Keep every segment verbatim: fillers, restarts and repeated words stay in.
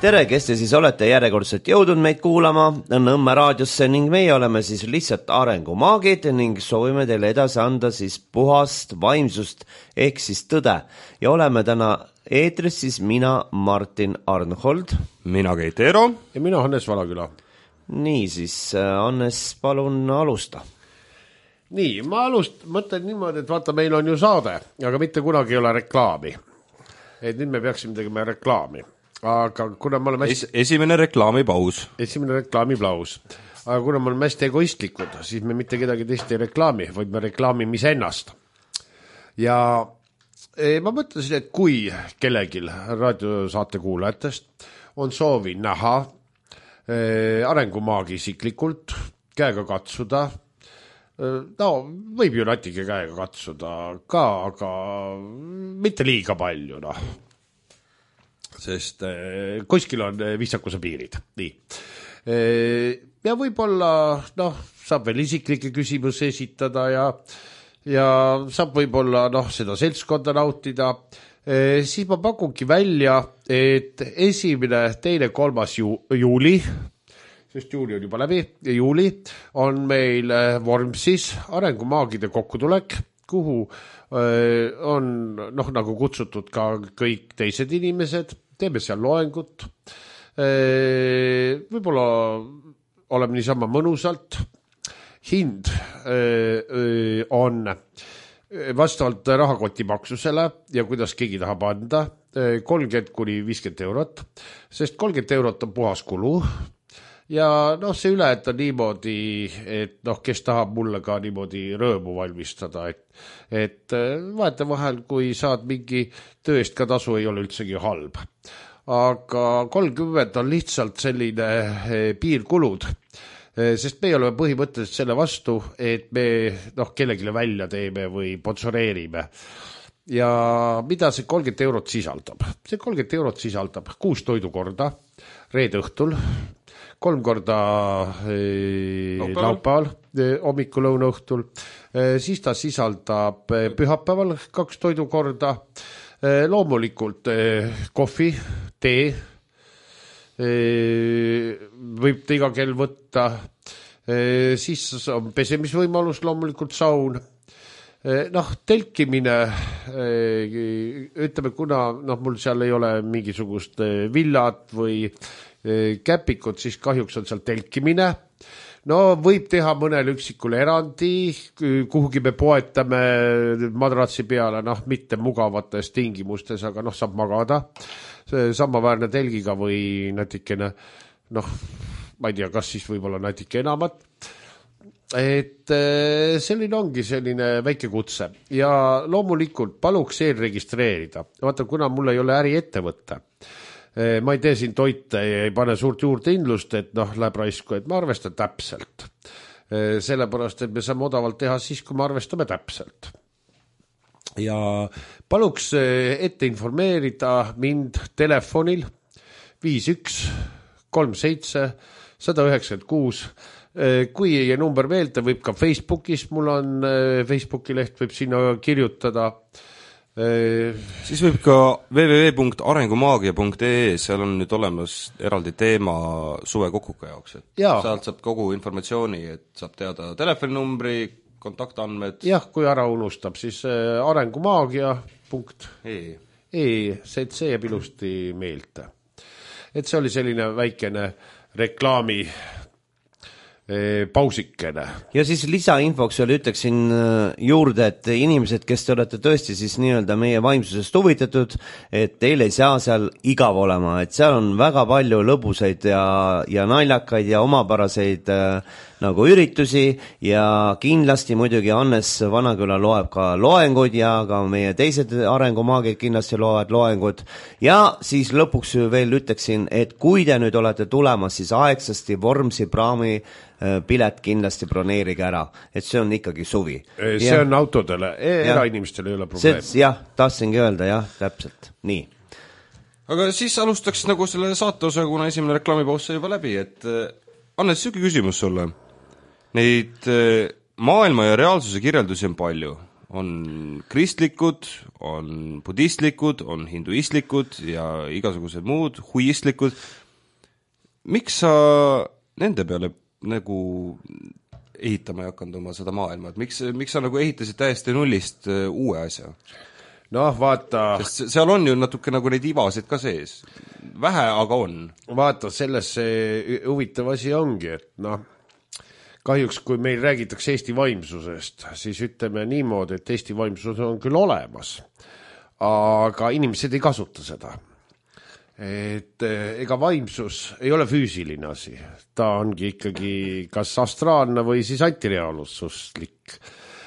tere, kes te siis olete järjekordselt jõudnud meid kuulama Nõmme raadiosse ning meie oleme siis lihtsalt arengumaagid ning soovime teile edasi anda siis puhast vaimsust ehk siis tõde. Ja oleme täna eetris siis mina, Martin Arnhold. Mina Keit Eero. Ja mina Hannes Valaküla. Nii siis, Hannes, palun alusta. Nii, ma alust, mõtlen niimoodi, et vaata, meil on ju saade, aga mitte kunagi ei ole reklaami. Et nüüd me peaksime tegema reklaami. Aga kuna me oleme hästi... Es, esimene reklaamipaus. Esimene reklaamipaus. Aga kuna me oleme hästi egoistlikud, siis me mitte kedagi teist ei reklaami, vaid me reklaamime iseennast. Ja e, ma mõtlesin, et kui kellegil raadiosaate kuulajatest on soovi näha e, arengumaagi isiklikult, käega katsuda, e, no võib ju natuke käega katsuda ka, aga mitte liiga palju, noh. Sest eh, kuskil on viisakuse piirid. Nii. Eh, ja võib-olla noh, saab veel isiklikke küsimusi esitada ja, ja saab võib-olla noh, seda seltskonda nautida. Eh, siis ma pakungi välja, et esimene, teine, kolmas ju, juuli, sest juuli on juba läbi, juuli on meil Vormsis arengumaagide kokkutulek, kuhu eh, on noh, nagu kutsutud ka kõik teised inimesed. Teeme seal loengut, võib-olla oleme niisama mõnusalt. Hind on vastavalt rahakoti maksusele ja kuidas keegi tahab anda kolmkümmend kuni viiskümmend eurot, sest kolmkümmend eurot on puhas kulu. Ja noh, see üle, et on niimoodi, et noh, kes tahab mulle ka niimoodi rõõmu valmistada, et, et vaata vahel, kui saad mingi töö eest ka tasu, ei ole üldsegi halb. Aga kolmkümmend on lihtsalt selline piirkulud, sest me oleme põhimõtteliselt selle vastu, et me noh, kellegile välja teeme või sponsoreerime. Ja mida see kolmkümmend eurot sisaldab? See kolmkümmend eurot sisaldab kuus toidukorda reede õhtul, kolm korda eh, laupäeval, eh, hommikul lõuna õhtul, eh, siis ta sisaldab eh, pühapäeval kaks toidukorda, eh, loomulikult eh, kohvi, tee, eh, võib ta iga kell võtta, eh, siis on pesemisvõimalus, loomulikult saun, eh, noh, telkimine, eh, ütleme, kuna noh, mul seal ei ole mingisugust eh, villat või käpikud, siis kahjuks on seal telkimine. No võib teha mõnel üksikule erandi, kuhugi me poetame madratsi peale, noh, mitte mugavates tingimustes, aga noh, saab magada. Samaväärne telgiga või natikene, noh, ma ei tea, kas siis võib olla natuke enamat. Et selline ongi selline väike kutse. Ja loomulikult paluks eel registreerida. Vaata, kuna mul ei ole äri ettevõtte, ma ei tee siin toite ja ei pane suurt juurde indlust, et noh, läheb raisku, et ma arvestan täpselt. Sellepärast, et me saame odavalt teha siis, kui me arvestame täpselt. Ja paluks ette informeerida mind telefonil viis üks kolm seitse üks üheksa kuus. Kui ei number meelde, võib ka Facebookis, mul on Facebooki leht, võib sinna kirjutada. Siis võib ka w w w punkt arengumaagia punkt e e, seal on nüüd olemas eraldi teema suve kokuka jaoks, et ja. Sealt saab kogu informatsiooni, et saab teada telefoninumbri, kontaktandmed. Jah, kui ära unustab, siis arengumaagia punkt e e, see, see jääb ilusti meelde. Et see oli selline väikene reklaami pausikene. Ja siis lisainfoks veel ütleksin juurde, et inimesed, kes te olete tõesti siis nii-öelda meie vaimsusest huvitatud, et teil ei saa seal igav olema, et seal on väga palju lõbusaid ja, ja naljakaid ja omapäraseid äh, nagu üritusi ja kindlasti muidugi Hannes Vanaküla loeb ka loengud ja ka meie teised arengumaagid kindlasti loevad loengud ja siis lõpuks veel ütleksin, et kui te nüüd olete tulemas, siis aegsasti Vormsi praami pilet kindlasti broneerige ära, et see on ikkagi suvi. See ja. On autodele, erainimestele ei ole probleem. Jah, tahtsingi öelda, jah, täpselt, nii. Aga siis alustaks nagu selle saateosa, kuna esimene reklaamipaus sai juba läbi, et Hannes, siuke küsimus sulle. Neid maailma ja reaalsuse kirjeldusi on palju. on kristlikud, on budistlikud, on hinduistlikud ja igasugused muud, huistlikud. Miks sa nende peale nagu ehitama ei hakanud oma seda maailma, et miks, miks sa nagu ehitasid täiesti nullist uue asja? Noh, vaata... Sest seal on ju natuke nagu neid ivasid ka sees. Vähe, aga on. Vaata, selles see huvitav asi ongi, et noh, kahjuks kui meil räägitakse Eesti vaimsusest, siis ütleme niimoodi, et Eesti vaimsus on küll olemas, aga inimesed ei kasuta seda. Et ega vaimsus ei ole füüsiline asi, ta ongi ikkagi kas astraalne või siis antireaalsuslik,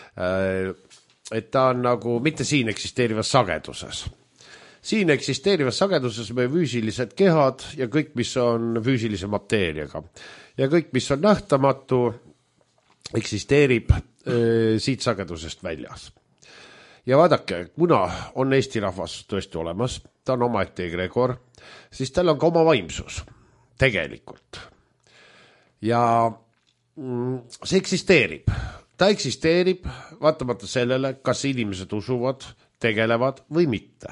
et ta on nagu mitte siin eksisteerivas sageduses. Siin eksisteerivas sageduses meie füüsilised kehad ja kõik, mis on füüsilise mateeriaga ja kõik, mis on nähtamatu, eksisteerib äh, siit sagedusest väljas. Ja vaadake, kuna on Eesti rahvas tõesti olemas, ta on omaette egregor, siis tal on ka oma vaimsus, tegelikult. Ja mm, see eksisteerib. Ta eksisteerib vaatamata sellele, kas inimesed usuvad, tegelevad või mitte.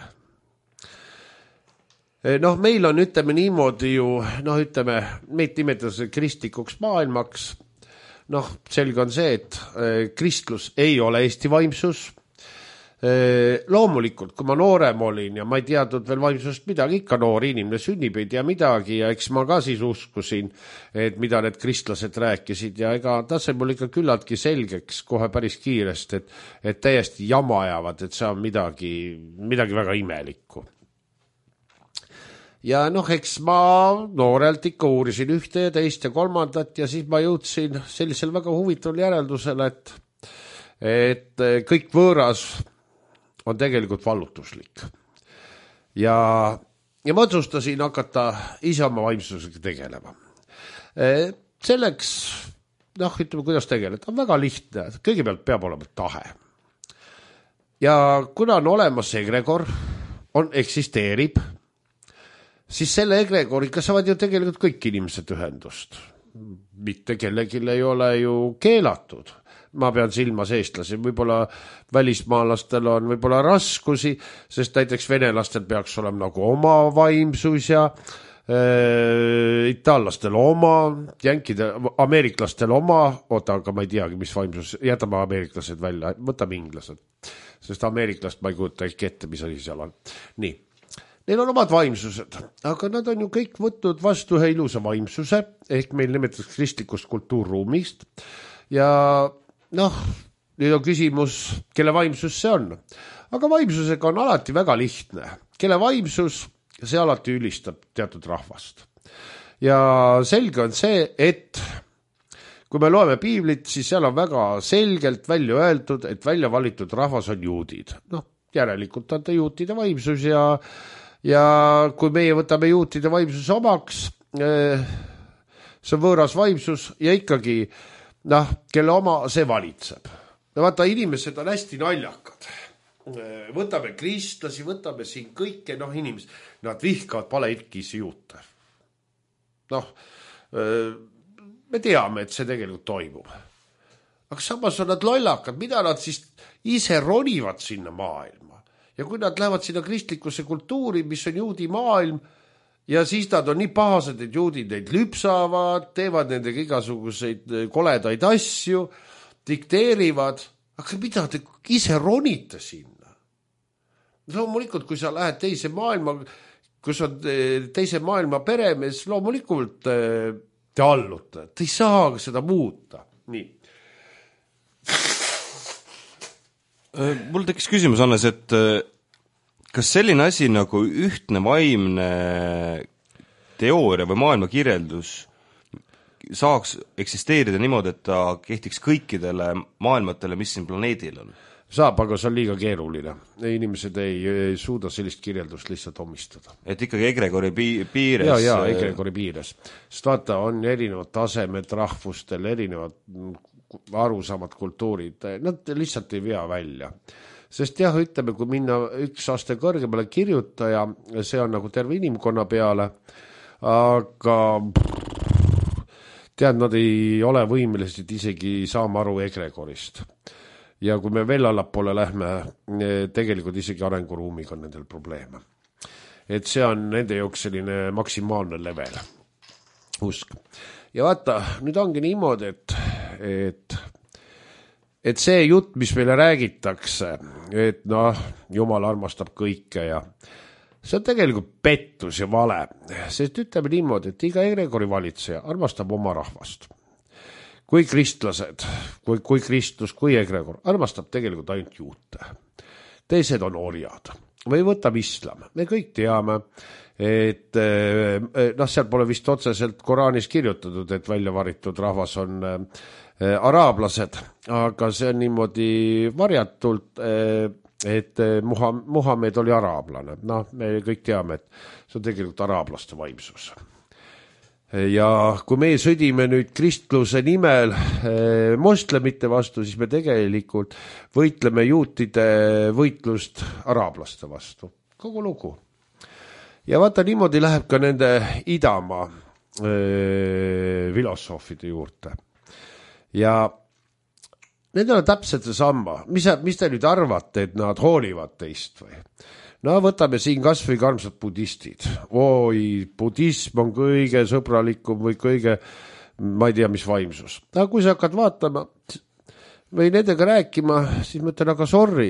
Noh, meil on, ütleme niimoodi ju, noh, ütleme, meid nimetatakse kristlikuks maailmaks. Noh, selge on see, et kristlus ei ole Eesti vaimsus. Loomulikult, kui ma noorem olin ja ma ei teadnud veel vaimsust midagi, ikka noor inimene sünnib, ei tea midagi ja eks ma ka siis uskusin, et mida need kristlased rääkisid ja ega ta sai mul ikka küllaltki selgeks kohe päris kiiresti, et, et täiesti jama ajavad, et see on midagi, midagi väga imelikku. Ja noh, eks ma noorelt ikka uurisin ühte ja teist ja kolmandat ja siis ma jõudsin sellisel väga huvitaval järeldusele, et, et kõik võõras on tegelikult vallutuslik. Ja, ja ma otsustasin hakata ise oma vaimsusega tegelema. Selleks, noh, ütleme, kuidas tegeleda, on väga lihtne. Kõigepealt peab olema tahe. Ja kuna on olemas egregor, on, eksisteerib, siis selle egregoriga saavad ju tegelikult kõik inimesed ühendust. Mitte kellelgi ei ole ju keelatud. Ma pean silmas eestlasi, võib-olla välismaalastel on võib-olla raskusi, sest näiteks venelastel peaks olema nagu oma vaimsus ja äh, itaallastel oma, jänkide, ameeriklastel oma, oota, aga ma ei teagi, mis vaimsus, jätame ameeriklased välja, võtame inglased, sest ameeriklast ma ei kujuta ehk ette, mis asi seal on. Nii, neil on omad vaimsused, aga nad on ju kõik võtnud vastu ühe ilusa vaimsuse, ehk meil nimetatakse kristlikust kultuurruumist ja noh, nüüd on küsimus, kelle vaimsus see on. Aga vaimsusega on alati väga lihtne. Kelle vaimsus, see alati ülistab teatud rahvast. Ja selge on see, et kui me loeme piiblit, siis seal on väga selgelt välja öeldud, et välja valitud rahvas on juudid. Noh, järelikult on ta juutide vaimsus ja, ja kui meie võtame juutide vaimsus omaks, see on võõras vaimsus ja ikkagi noh, kelle oma see valitseb. Ja vaata, inimesed on hästi naljakad. Võtame kristlasi, võtame siin kõike, noh inimesed, nad vihkavad palehkisi juute. Noh, me teame, et see tegelikult toimub. Aga samas on nad lollakad, mida nad siis ise ronivad sinna maailma. Ja kui nad lähevad sinna kristlikusse kultuuri, mis on juudi maailm, ja siis nad on nii pahased, et juudid neid lüpsavad, teevad nendega igasuguseid koledaid asju, dikteerivad, aga mida te ise ronite sinna? Loomulikult, kui sa lähed teise maailma, kus on teise maailma peremees, loomulikult te allute, te ei saa seda muuta. Nii. Mul tekkis küsimus, Hannes, et kas selline asi nagu ühtne vaimne teooria või maailmakirjeldus saaks eksisteerida niimoodi, et ta kehtiks kõikidele maailmatele, mis siin planeedil on? Saab, aga see on liiga keeruline. Inimesed ei, ei suuda sellist kirjeldust lihtsalt omistada. Et ikkagi egregori piires? Ja, ja, egregori piires. Sest vaata, on erinevad tasemed rahvustel, erinevad arusamad kultuurid. Nad lihtsalt ei vea välja. Sest jah, ütleme, kui minna üks aste kõrgemale kirjutaja, see on nagu terve inimkonna peale, aga tead, nad ei ole võimelised isegi saama aru egregorist. ja kui me veel allapoole lähme, tegelikult isegi arenguruumiga on nendel probleeme. Et see on nende jaoks selline maksimaalne level, usk. Ja vaata, nüüd ongi niimoodi, et, et, et see jutt, mis meile räägitakse, et noh, Jumal armastab kõike ja see on tegelikult pettus ja vale, sest ütleme niimoodi, et iga egregori valitseja armastab oma rahvast. Kui kristlased, kui, kui kristlus, kui egregor, armastab tegelikult ainult juute. Teised on orjad. Või võtab islam. Me kõik teame, et noh, seal pole vist otseselt Koraanis kirjutatud, et välja varitud rahvas on araablased, aga see on niimoodi varjatult, et Muhamed oli araablane. Noh, me kõik teame, et see on tegelikult araablaste vaimsus. Ja kui me sõdime nüüd kristluse nimel eh, moslemite vastu, siis me tegelikult võitleme juutide võitlust araablaste vastu. Kogu lugu. Ja vaata, niimoodi läheb ka nende idamaa eh, filosoofide juurde. Ja nendel on täpselt see samma. Mis, mis te nüüd arvate, et nad hoolivad teist või? No võtame siin kas või karmsad budistid. Oi, budism on kõige sõbralikum või kõige, ma ei tea, mis vaimsus. Aga kui sa hakkad vaatama või nendega rääkima, siis ma ütlen, aga sorry.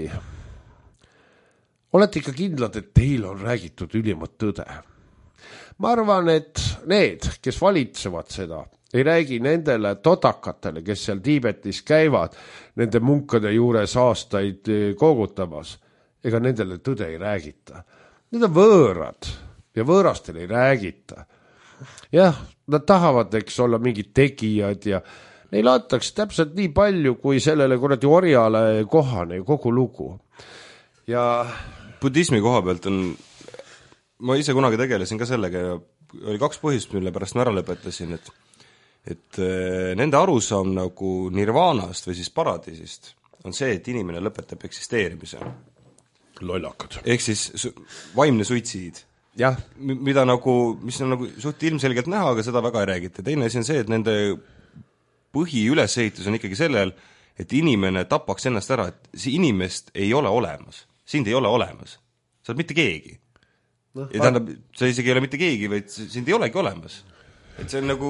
Olete ikka kindlad, et teil on räägitud ülimat tõde. Ma arvan, et need, kes valitsevad seda, ei räägi nendele todakatele, kes seal Tiibetis käivad, nende munkade juures aastaid koogutamas. Ega nendele tõde ei räägita. Need on võõrad ja võõrastel ei räägita. Jah, nad tahavad, eks olla mingid tegijad ja neil antakse täpselt nii palju, kui sellele kuradi orjale kohane kogu lugu. Ja budismi koha pealt on, ma ise kunagi tegelesin ka sellega ja oli kaks põhjust, mille pärast ma ära lõpetasin, et, et nende arusaam nagu nirvaanast või siis paradiisist on see, et inimene lõpetab eksisteerimise. Lollakad. Ehk siis su- vaimne suitsiid. Jah. M- mida nagu, mis on nagu suht ilmselgelt näha, aga seda väga ei räägita. Teine asi on see, et nende põhiülesehitus on ikkagi sellel, et inimene tapaks ennast ära, et see inimest ei ole olemas. Sind ei ole olemas. Sa oled mitte keegi. No, ja tähendab, sa isegi ei ole mitte keegi, vaid sind ei olegi olemas. Et see on nagu,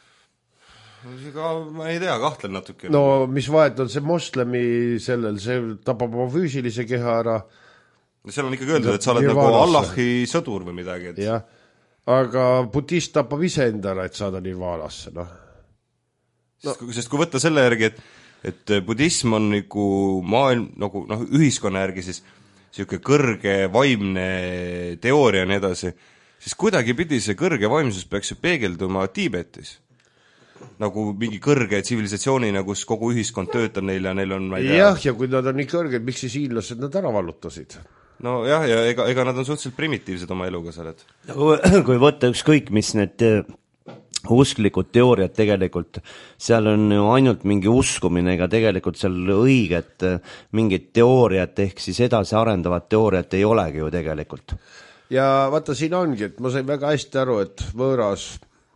ma ei tea, kahtlen natuke. No mis vahet on see moslemi sellel, see tapab oma füüsilise keha ära. Seal on ikkagi öeldud, et sa oled nagu Allahi sõdur või midagi. Et... jah, aga budist tapab ise endale, et saada nirvaanasse. No. No. Sest, sest kui võtta selle järgi, et, et budism on nagu maailm, nagu noh, ühiskonna järgi siis siuke kõrge vaimne teooria ja nii edasi, siis kuidagi pidi see kõrge vaimsus peaks ju peegelduma Tiibetis. Nagu mingi kõrge tsivilisatsioonina, kus kogu ühiskond töötab neil ja neil on ma ei tea. Jah, ja kui nad on nii kõrged, miks siis hiinlased nad ära vallutasid? No jah, ja ega, ega nad on suhteliselt primitiivsed oma eluga seal, et... Kui võtta ükskõik, mis need usklikud teooriad tegelikult, seal on ju ainult mingi uskumine, ega tegelikult seal õiget mingit teooriat ehk siis edasi arendavat teooriat ei olegi ju tegelikult. Ja vaata, siin ongi, et ma sain väga hästi aru, et võõras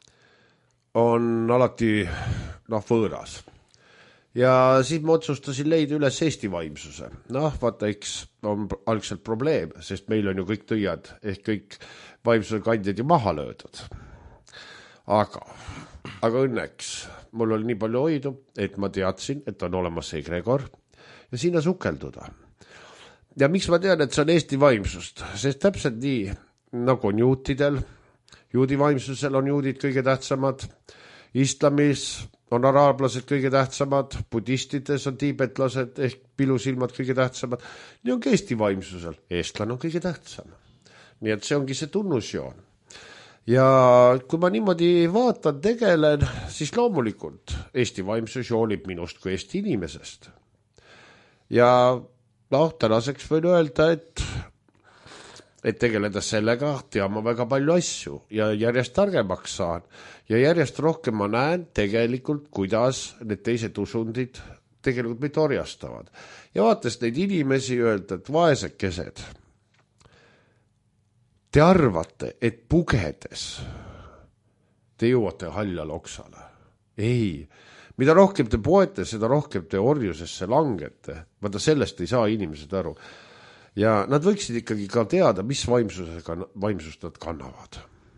on alati noh, võõras. Ja siis ma otsustasin leida üles Eesti vaimsuse. Noh, vaata, eks on algselt probleem, sest meil on ju kõik tõiad ehk kõik vaimsuse kandjad ju maha löödud. Aga, aga õnneks mul oli nii palju hoidu, et ma teadsin, et on olemas see egregor ja sinna sukelduda. Ja miks ma tean, et see on Eesti vaimsust? Sest täpselt nii, nagu on juutidel, juudi vaimsusel on juudid kõige tähtsamad, islamis on araablased kõige tähtsamad, budistides on tiibetlased ehk pilusilmad kõige tähtsamad. Nii on ka Eesti vaimsusel. Eestlane on kõige tähtsam. Nii et see ongi see tunnusjoon. Ja kui ma niimoodi vaatan, tegelen, siis loomulikult Eesti vaimsus joonib minust kui Eesti inimesest. Ja noh, tänaseks võin öelda, et, et tegeleda sellega tean ma väga palju asju ja järjest targemaks saan. Ja järjest rohkem ma näen tegelikult, kuidas need teised usundid tegelikult meid orjastavad. Ja vaates neid inimesi öelda, et vaesekesed, te arvate, et pugedes te jõuate haljale oksale. Ei, mida rohkem te poete, seda rohkem te orjusesse langete. Vaata, sellest ei saa inimesed aru. Ja nad võiksid ikkagi ka teada, mis vaimsusega, vaimsust nad kannavad.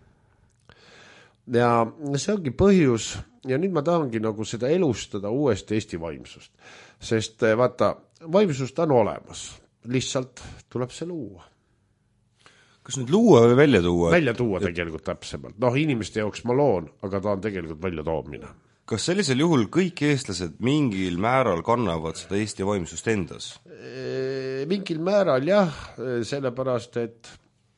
Ja see ongi põhjus, ja nüüd ma tahangi nagu seda elustada uuesti Eesti vaimsust. Sest vaata, vaimsust on olemas. Lihtsalt tuleb see luua. Kas nüüd luua või välja tuua? Välja tuua tegelikult täpsemalt. Noh, inimeste jaoks ma loon, aga ta on tegelikult välja toomine. Kas sellisel juhul kõik eestlased mingil määral kannavad seda Eesti vaimsust endas? Mingil määral jah, sellepärast, et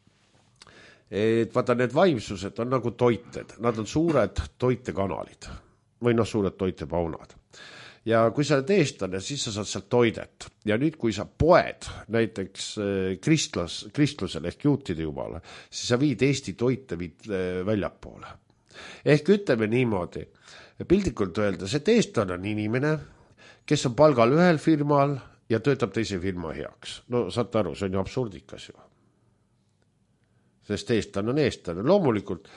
et vaata, need vaimsused on nagu toited. Nad on suured toitekanalid või noh, suured toitepaunad. Ja kui sa oled eestlane, siis sa saad sealt toidet. Ja nüüd, kui sa poed näiteks kristlus, kristlusele ehk juutide jumala, siis sa viid Eesti toite viid väljapoole. Ehk ütleme niimoodi, pildikult öeldes, et eestlane on inimene, kes on palgal ühel firmal ja töötab teise firma heaks. No saate aru, see on ju absurdikas ju. Sest eestlane on eestlane. Loomulikult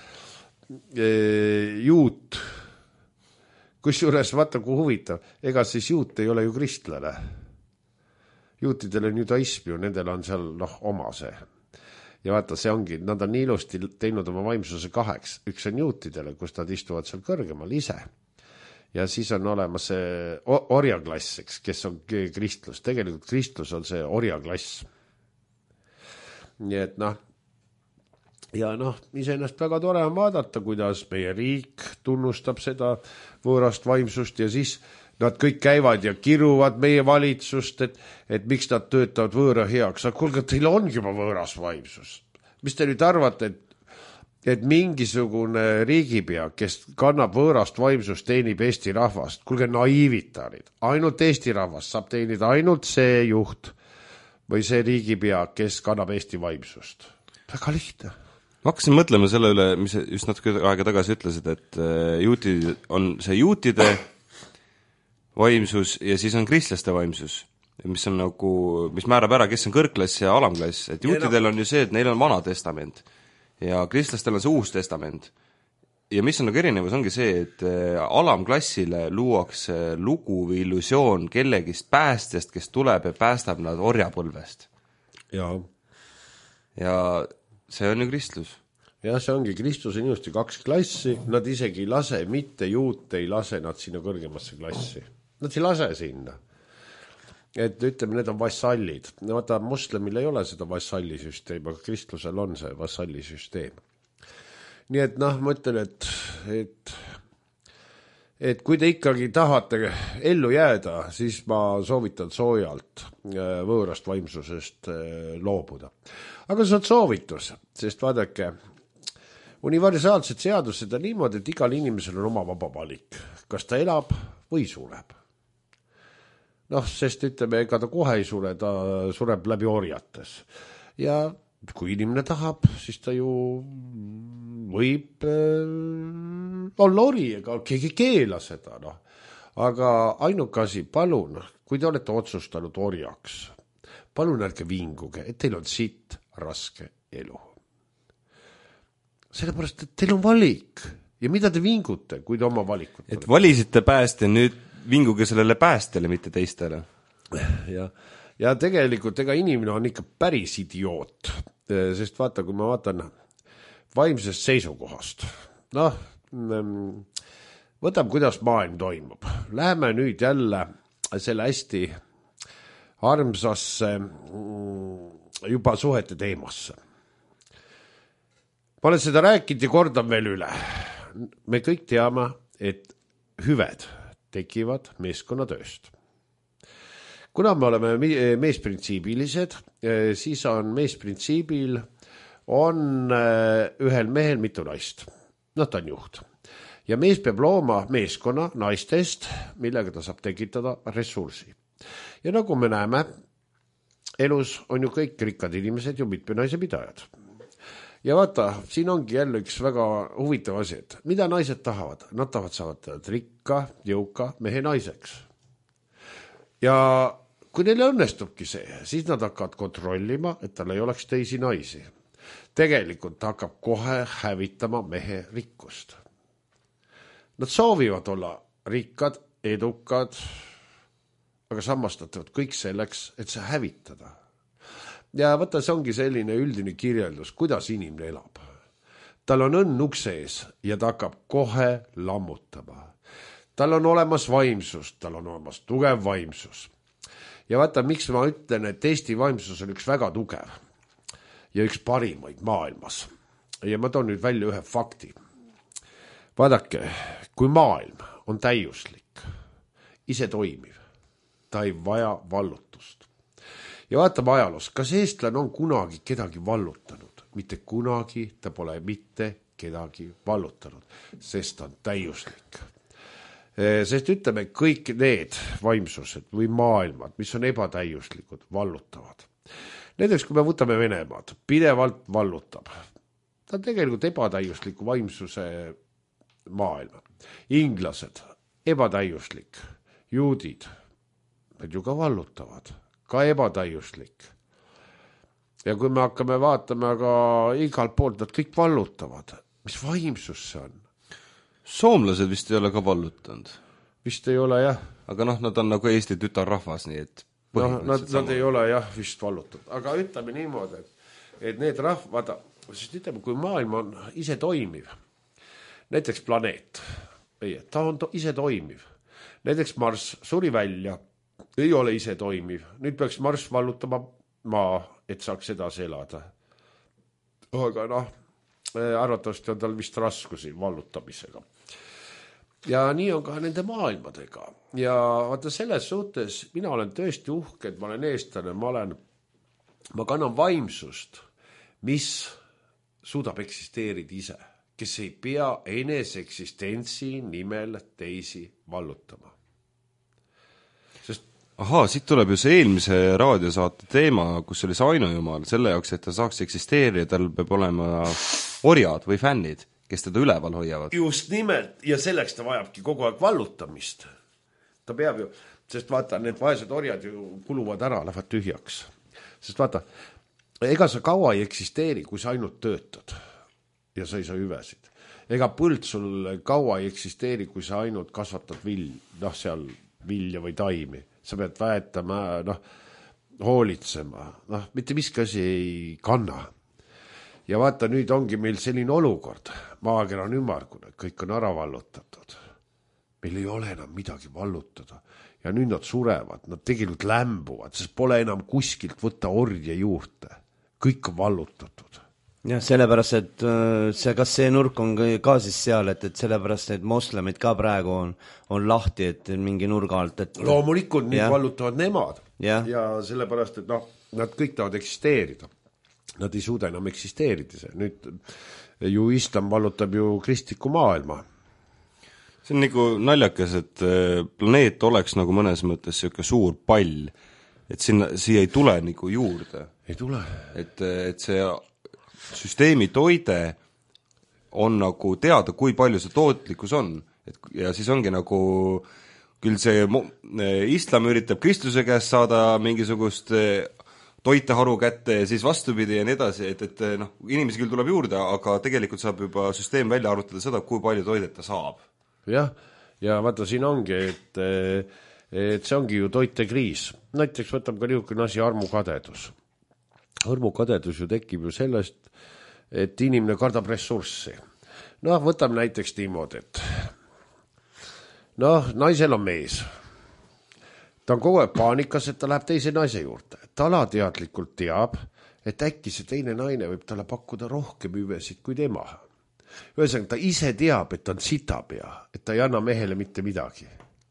e, juut, kusjuures vaata kui huvitav, ega siis juut ei ole ju kristlane. Juutidel on judaism ju, nendel on seal noh, oma see. Ja vaata, see ongi, nad on ilusti teinud oma vaimsuse kaheks. Üks on juutidele, kus nad istuvad seal kõrgemal ise. Ja siis on olemas see orjaklass, kes on kristlus. Tegelikult kristlus on see orjaklass. Nii et noh, ja noh, iseennast väga tore on vaadata, kuidas meie riik tunnustab seda võõrast vaimsust ja siis nad kõik käivad ja kiruvad meie valitsust, et, et miks nad töötavad võõra heaks. Aga kuulge, teil ongi juba võõras vaimsus. Mis te nüüd arvate, et, et mingisugune riigipea, kes kannab võõrast vaimsust, teenib Eesti rahvast? Kuulge, naiivitarid. Ainult Eesti rahvast saab teenida ainult see juht või see riigipea, kes kannab Eesti vaimsust. Väga lihtne. Ma hakkasin mõtlema selle üle, mis just natuke aega tagasi ütlesid, et juutid on see juutide vaimsus ja siis on kristlaste vaimsus, mis on nagu, mis määrab ära, kes on kõrgklass ja alamklass. Et juutidel on ju see, et neil on vana testament ja kristlastel on see uus testament. Ja mis on nagu erinevus, ongi see, et alamklassile luuakse lugu või illusioon kellegist päästjast, kes tuleb ja päästab nad orjapõlvest. Ja, ja see on ju kristlus. Ja see ongi, kristlus on just kaks klassi, nad isegi ei lase, mitte juut ei lase nad sinna kõrgemasse klassi. Nad ei lase sinna. Et ütleme, need on vassallid. No, vaata, moslemil ei ole seda vassallisüsteem, aga kristlusel on see vassallisüsteem. Nii et noh, ma ütlen, et, et, et kui te ikkagi tahate ellu jääda, siis ma soovitan soojalt võõrast vaimsusest loobuda. Aga see on soovitus, sest vaadake, universaalsed seadused on niimoodi, et igal inimesel on oma vaba valik. Kas ta elab või sureb? Noh, sest ütleme, ega ta kohe ei sure, ta sureb läbi orjates. Ja kui inimene tahab, siis ta ju võib äh, olla ori, ega keegi keela seda. No. Aga ainuke asi, palun, kui te olete otsustanud orjaks, palun ärge vinguge, et teil on siit raske elu. Sellepärast, et teil on valik. Ja mida te vingute, kui te oma valikut et olete? Valisite pääste, nüüd vinguge sellele päästele, mitte teistele. Ja, ja tegelikult ega inimene on ikka päris idioot. Sest vaata, kui ma vaatan vaimsest seisukohast. Noh, võtame, kuidas maailm toimub. Läheme nüüd jälle selle hästi armsasse juba suhete teemasse. Ma olen seda rääkinud ja kordan veel üle. Me kõik teame, et hüved tekivad meeskonnatööst. Kuna me oleme meesprintsiibilised, siis on meesprintsiibil on ühel mehel mitu naist. Noh, ta on juht. Ja mees peab looma meeskonna naistest, millega ta saab tekitada ressursi. Ja nagu me näeme, elus on ju kõik rikkad inimesed ju mitme naise pidajad. Ja vaata, siin ongi jälle üks väga huvitav asi, et mida naised tahavad? Nad tahavad saada rikka, jõuka mehe naiseks. Ja kui neile õnnestubki see, siis nad hakkavad kontrollima, et tal ei oleks teisi naisi. Tegelikult hakkab kohe hävitama mehe rikkust. Nad soovivad olla rikkad edukad, aga sammastatavad kõik selleks, et see hävitada. Ja võtta, see ongi selline üldine kirjeldus, kuidas inimene elab. Tal on õnn ukse ees ja ta hakkab kohe lammutama. Tal on olemas vaimsus, tal on olemas tugev vaimsus. Ja vaata, miks ma ütlen, et Eesti vaimsus on üks väga tugev ja üks parimaid maailmas. Ja ma toon nüüd välja ühe fakti. Vaadake, kui maailm on täiuslik, ise toimiv, ta ei vaja vallutust. Ja vaatame ajaloos, kas eestlane on kunagi kedagi vallutanud? Mitte kunagi ta pole mitte kedagi vallutanud, sest ta on täiuslik. Sest ütleme, kõik need vaimsused või maailmad, mis on ebatäiuslikud, vallutavad. Näiteks, kui me võtame Venemaad, pidevalt vallutab. Ta on tegelikult ebatäiusliku vaimsuse maailma. Inglased, ebatäiuslik. Juudid, nad ju ka vallutavad. Ka ebatäiuslik. Ja kui me hakkame vaatama, aga igalt poolt nad kõik vallutavad. Mis vaimsus see on? Soomlased vist ei ole ka vallutanud. Vist ei ole, jah. Aga noh, nad on nagu Eesti tütarrahvas, nii et no, nad, nad ei ole, jah, vist vallutanud. Aga ütleme niimoodi, et, et need rahvad, sest ütleme, kui maailm on ise toimiv, näiteks planeet, ta on to, ise toimiv. Näiteks Marss suri välja, ei ole ise toimiv. Nüüd peaks Marss vallutama maa, et saaks edasi elada. Aga noh, arvatavasti on tal vist raskusi vallutamisega. Ja nii on ka nende maailmadega. Ja vaata selles suhtes, mina olen tõesti uhke, et ma olen eestlane, ma olen, ma kannan vaimsust, mis suudab eksisteerida ise, kes ei pea enese eksistentsi nimel teisi vallutama. Ahaa, siit tuleb ju see eelmise raadiosaate teema, kus oli see ainujumal, selle jaoks, et ta saaks eksisteerida, tal peab olema orjad või fännid, kes teda üleval hoiavad. Just nimelt, ja selleks ta vajabki kogu aeg vallutamist. Ta peab ju, sest vaata, need vaesed orjad ju kuluvad ära, lähevad tühjaks. Sest vaata, ega sa kaua ei eksisteeri, kui sa ainult töötad ja sa ei saa hüvesid. Ega põld sul kaua ei eksisteeri, kui sa ainult kasvatad vill, noh seal vilja või taimi. Sa pead väetama, noh, hoolitsema, noh, mitte miski asi ei kanna. Ja vaata, nüüd ongi meil selline olukord, maakera on ümmargune, kõik on ära vallutatud. Meil ei ole enam midagi vallutada. Ja nüüd nad surevad, nad tegelikult lämbuvad, sest pole enam kuskilt võtta orje juurde. Kõik on vallutatud. Ja sellepärast, et see, kas see nurk on ka siis seal, et, et sellepärast, et moslemid ka praegu on, on lahti, et mingi nurga alt, et loomulikult nüüd vallutavad nemad ja. ja sellepärast, et noh, nad kõik tahavad eksisteerida. Nad ei suuda enam eksisteerida. Nüüd ju islam vallutab ju kristliku maailma. See on nagu naljakas, et planeet oleks nagu mõnes mõttes siuke suur pall, et sinna, siia ei tule nagu juurde. Ei tule. Et, et see süsteemi toide on nagu teada, kui palju see tootlikkus on. Et, ja siis ongi nagu, küll see islam üritab Kristuse käest saada mingisugust toiteharu kätte ja siis vastupidi ja nii edasi, et, et noh, inimesi küll tuleb juurde, aga tegelikult saab juba süsteem välja arvutada seda, kui palju toidet ta saab. Jah, ja vaata siin ongi, et, et see ongi ju toitekriis. Näiteks võtab ka niisugune asi armukadedus. Armukadedus ju tekib ju sellest, et inimene kardab ressurssi. Noh, võtame näiteks niimoodi, et noh, naisel on mees. Ta on kogu aeg paanikas, et ta läheb teise naise juurde. Ta alateadlikult teab, et äkki see teine naine võib talle pakkuda rohkem hüvesid kui tema. Ühesõnaga, ta ise teab, et ta on sitapea, et ta ei anna mehele mitte midagi.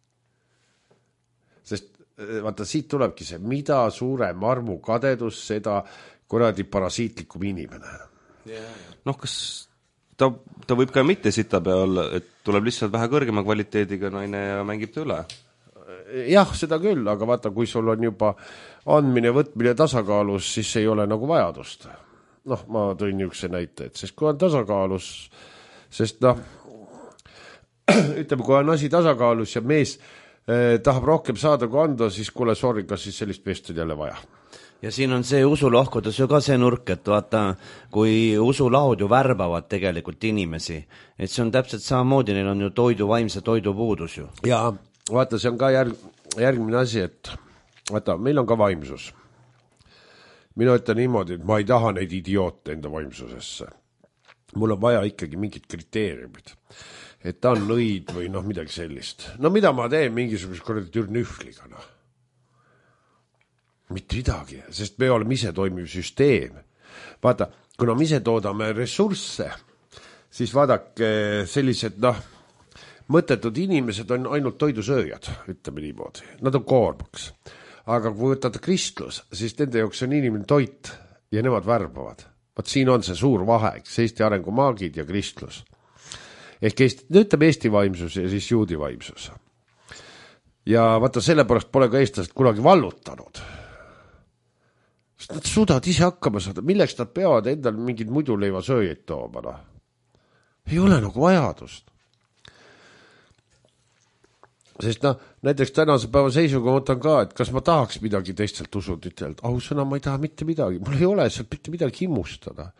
Sest vaata, siit tulebki see, mida suurem armukadedus, seda kuradi parasiitlikum inimene. Noh, kas ta, ta võib ka mitte sitapea olla, et tuleb lihtsalt vähe kõrgema kvaliteediga naine ja mängib ta üle? Jah, seda küll, aga vaata, kui sul on juba andmine, võtmine tasakaalus, siis ei ole nagu vajadust. Noh, ma tõin niisuguse näite, et sest kui on tasakaalus, sest noh, ütleme, kui on asi tasakaalus ja mees eh, tahab rohkem saada kui anda, siis kuule, sorry, kas siis sellist meest on jälle vaja. Ja siin on see usulohkudes ju ka see nurk, et vaata, kui usulahud ju värbavad tegelikult inimesi, et see on täpselt samamoodi, neil on ju toidu, vaimse toidu puudus ju. Ja, vaata, see on ka järg, järgmine asi, et vaata, meil on ka vaimsus. Mina ütlen niimoodi, et ma ei taha neid idioote enda vaimsusesse. Mul on vaja ikkagi mingid kriteeriumid, et ta on nõid või noh, midagi sellist. No mida ma teen mingisugust korda türnühliga, noh? Mitte midagi, sest me oleme ise toimiv süsteem. Vaata, kuna me ise toodame ressursse, siis vaadake sellised, noh, mõttetud inimesed on ainult toidusööjad, ütleme niimoodi. Nad on koormaks. Aga kui võtad kristlus, siis nende jaoks on inimene toit ja nemad värbavad. Vaat siin on see suur vahe, Eesti arengumaagid ja kristlus. Ehk Eesti, ütleme Eesti vaimsus ja siis juudi vaimsus. Ja vaata, sellepärast pole ka eestlased kunagi vallutanud. Sest nad suudavad ise hakkama saada, milleks nad peavad endal mingid muidu leiva sööjaid tooma. Ei ole nagu vajadust. Sest noh, näiteks tänase päeva seisuga mõtlen ka, et kas ma tahaks midagi teistelt usud ütelda. Ausõna, ma ei taha mitte midagi. Mul ei ole sealt mitte midagi himustada.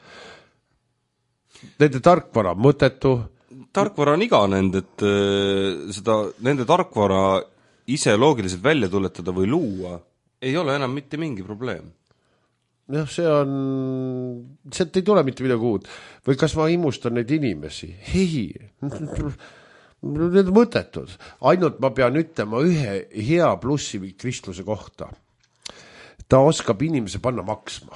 Nende tarkvara mõtetu. Tarkvara on iganend, et seda, nende tarkvara ise loogiliselt välja tuletada või luua ei ole enam mitte mingi probleem. Noh, see on, sealt ei tule mitte midagi uut. Või kas ma himustan neid inimesi? Ei, need on mõttetud. Ainult ma pean ütlema ühe hea plussi kristluse kohta. Ta oskab inimese panna maksma.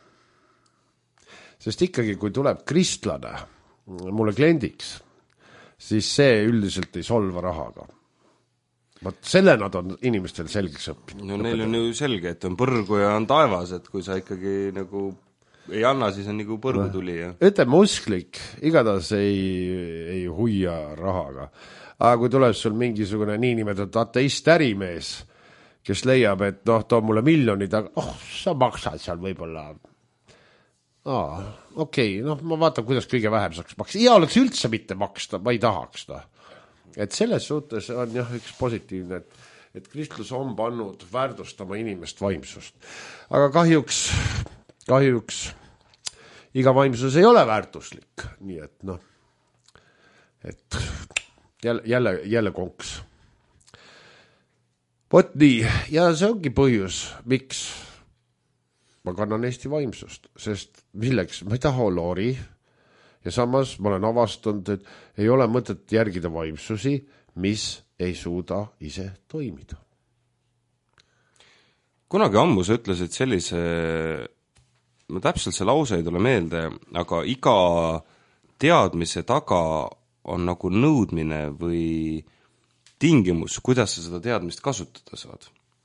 Sest ikkagi, kui tuleb kristlane mulle kliendiks, siis see üldiselt ei solva rahaga. Vaat selle nad on inimestel selgeks õppinud. No neil on ju selge, et on põrgu ja on taevas, et kui sa ikkagi nagu ei anna, siis on nagu põrgu tuli. Ja. Ütleme, usklik, igatahes ei, ei huia rahaga. Aga kui tuleb sul mingisugune niinimetatud ateist ärimees, kes leiab, et noh, too mulle miljonid, aga oh, sa maksad seal võib-olla. Aa, okei, okay, noh, ma vaatan, kuidas kõige vähem saaks maksta. Ja oleks üldse mitte maksta, ma ei tahaks ta. Et selles suhtes on jah üks positiivne, et, et kristlus on pannud väärtustama inimest vaimsust. Aga kahjuks, kahjuks iga vaimsus ei ole väärtuslik. Nii et noh, et jälle, jälle, jälle konks. Vot nii, ja see ongi põhjus, miks ma kannan Eesti vaimsust, sest milleks ma ei taha olla ori. Ja samas ma olen avastanud, et ei ole mõtet järgida vaimsusi, mis ei suuda ise toimida. Kunagi ammu sa ütlesid sellise, ma täpselt see lause ei tule meelde, aga iga teadmise taga on nagu nõudmine või tingimus, kuidas sa seda teadmist kasutada saad.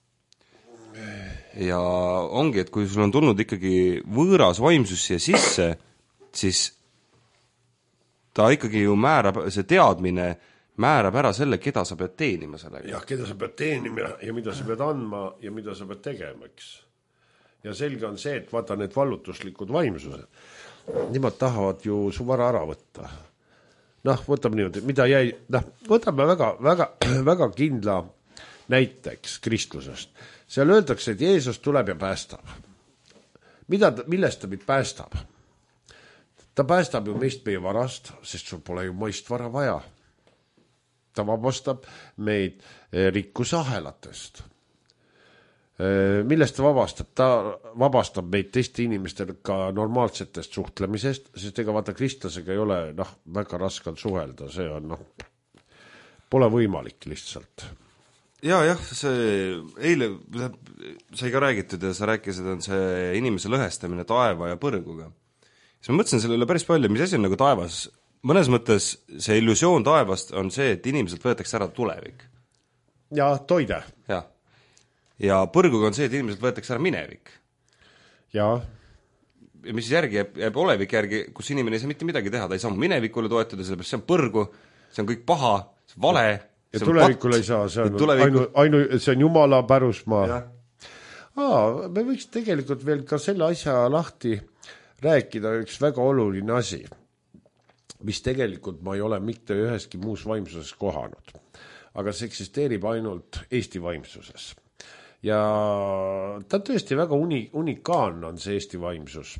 Ja ongi, et kui sul on tulnud ikkagi võõras vaimsus siia sisse, siis ta ikkagi ju määrab, see teadmine määrab ära selle, keda sa pead teenima sellega. Jah, keda sa pead teenima ja mida sa pead andma ja mida sa pead tegema, eks. Ja selge on see, et vaata need vallutuslikud vaimsused, nimad tahavad ju su vara ära võtta. Noh, võtame niimoodi, mida jäi, noh, võtame väga, väga, väga kindla näiteks kristlusest. Seal öeldakse, et Jeesus tuleb ja päästab. Mida, millest ta meid päästab? Ta päästab ju meist meie varast, sest sul pole ju moist vara vaja. Ta vabastab meid rikkuse ahelatest. Millest ta vabastab? Ta vabastab meid teiste inimestel ka normaalsetest suhtlemisest, sest ega vaata kristlasega ei ole noh, väga raskelt suhelda, see on noh, pole võimalik lihtsalt. Ja, jah, see eile sai ka räägitud ja sa rääkisid, on see inimese lõhestamine taeva ja põrguga. Siis ma mõtlesin selle üle päris palju, mis asi on nagu taevas. Mõnes mõttes see illusioon taevast on see, et inimeselt võetakse ära tulevik. Ja toide. Ja, ja põrguga on see, et inimeselt võetakse ära minevik. Ja. Ja mis siis järgi jääb, jääb olevik järgi, kus inimene ei saa mitte midagi teha, ta ei saa minevikule toetada, sellepärast see on põrgu, see on kõik paha, see on vale. Ja tulevikul ei saa, see on, tuleviku... ainu, ainu, see on jumala pärusmaa. Aa, me võiks tegelikult veel ka selle asja lahti rääkida üks väga oluline asi, mis tegelikult ma ei ole mitte üheski muus vaimsuses kohanud, aga see eksisteerib ainult Eesti vaimsuses. Ja ta on tõesti väga uni, unikaalne on see Eesti vaimsus.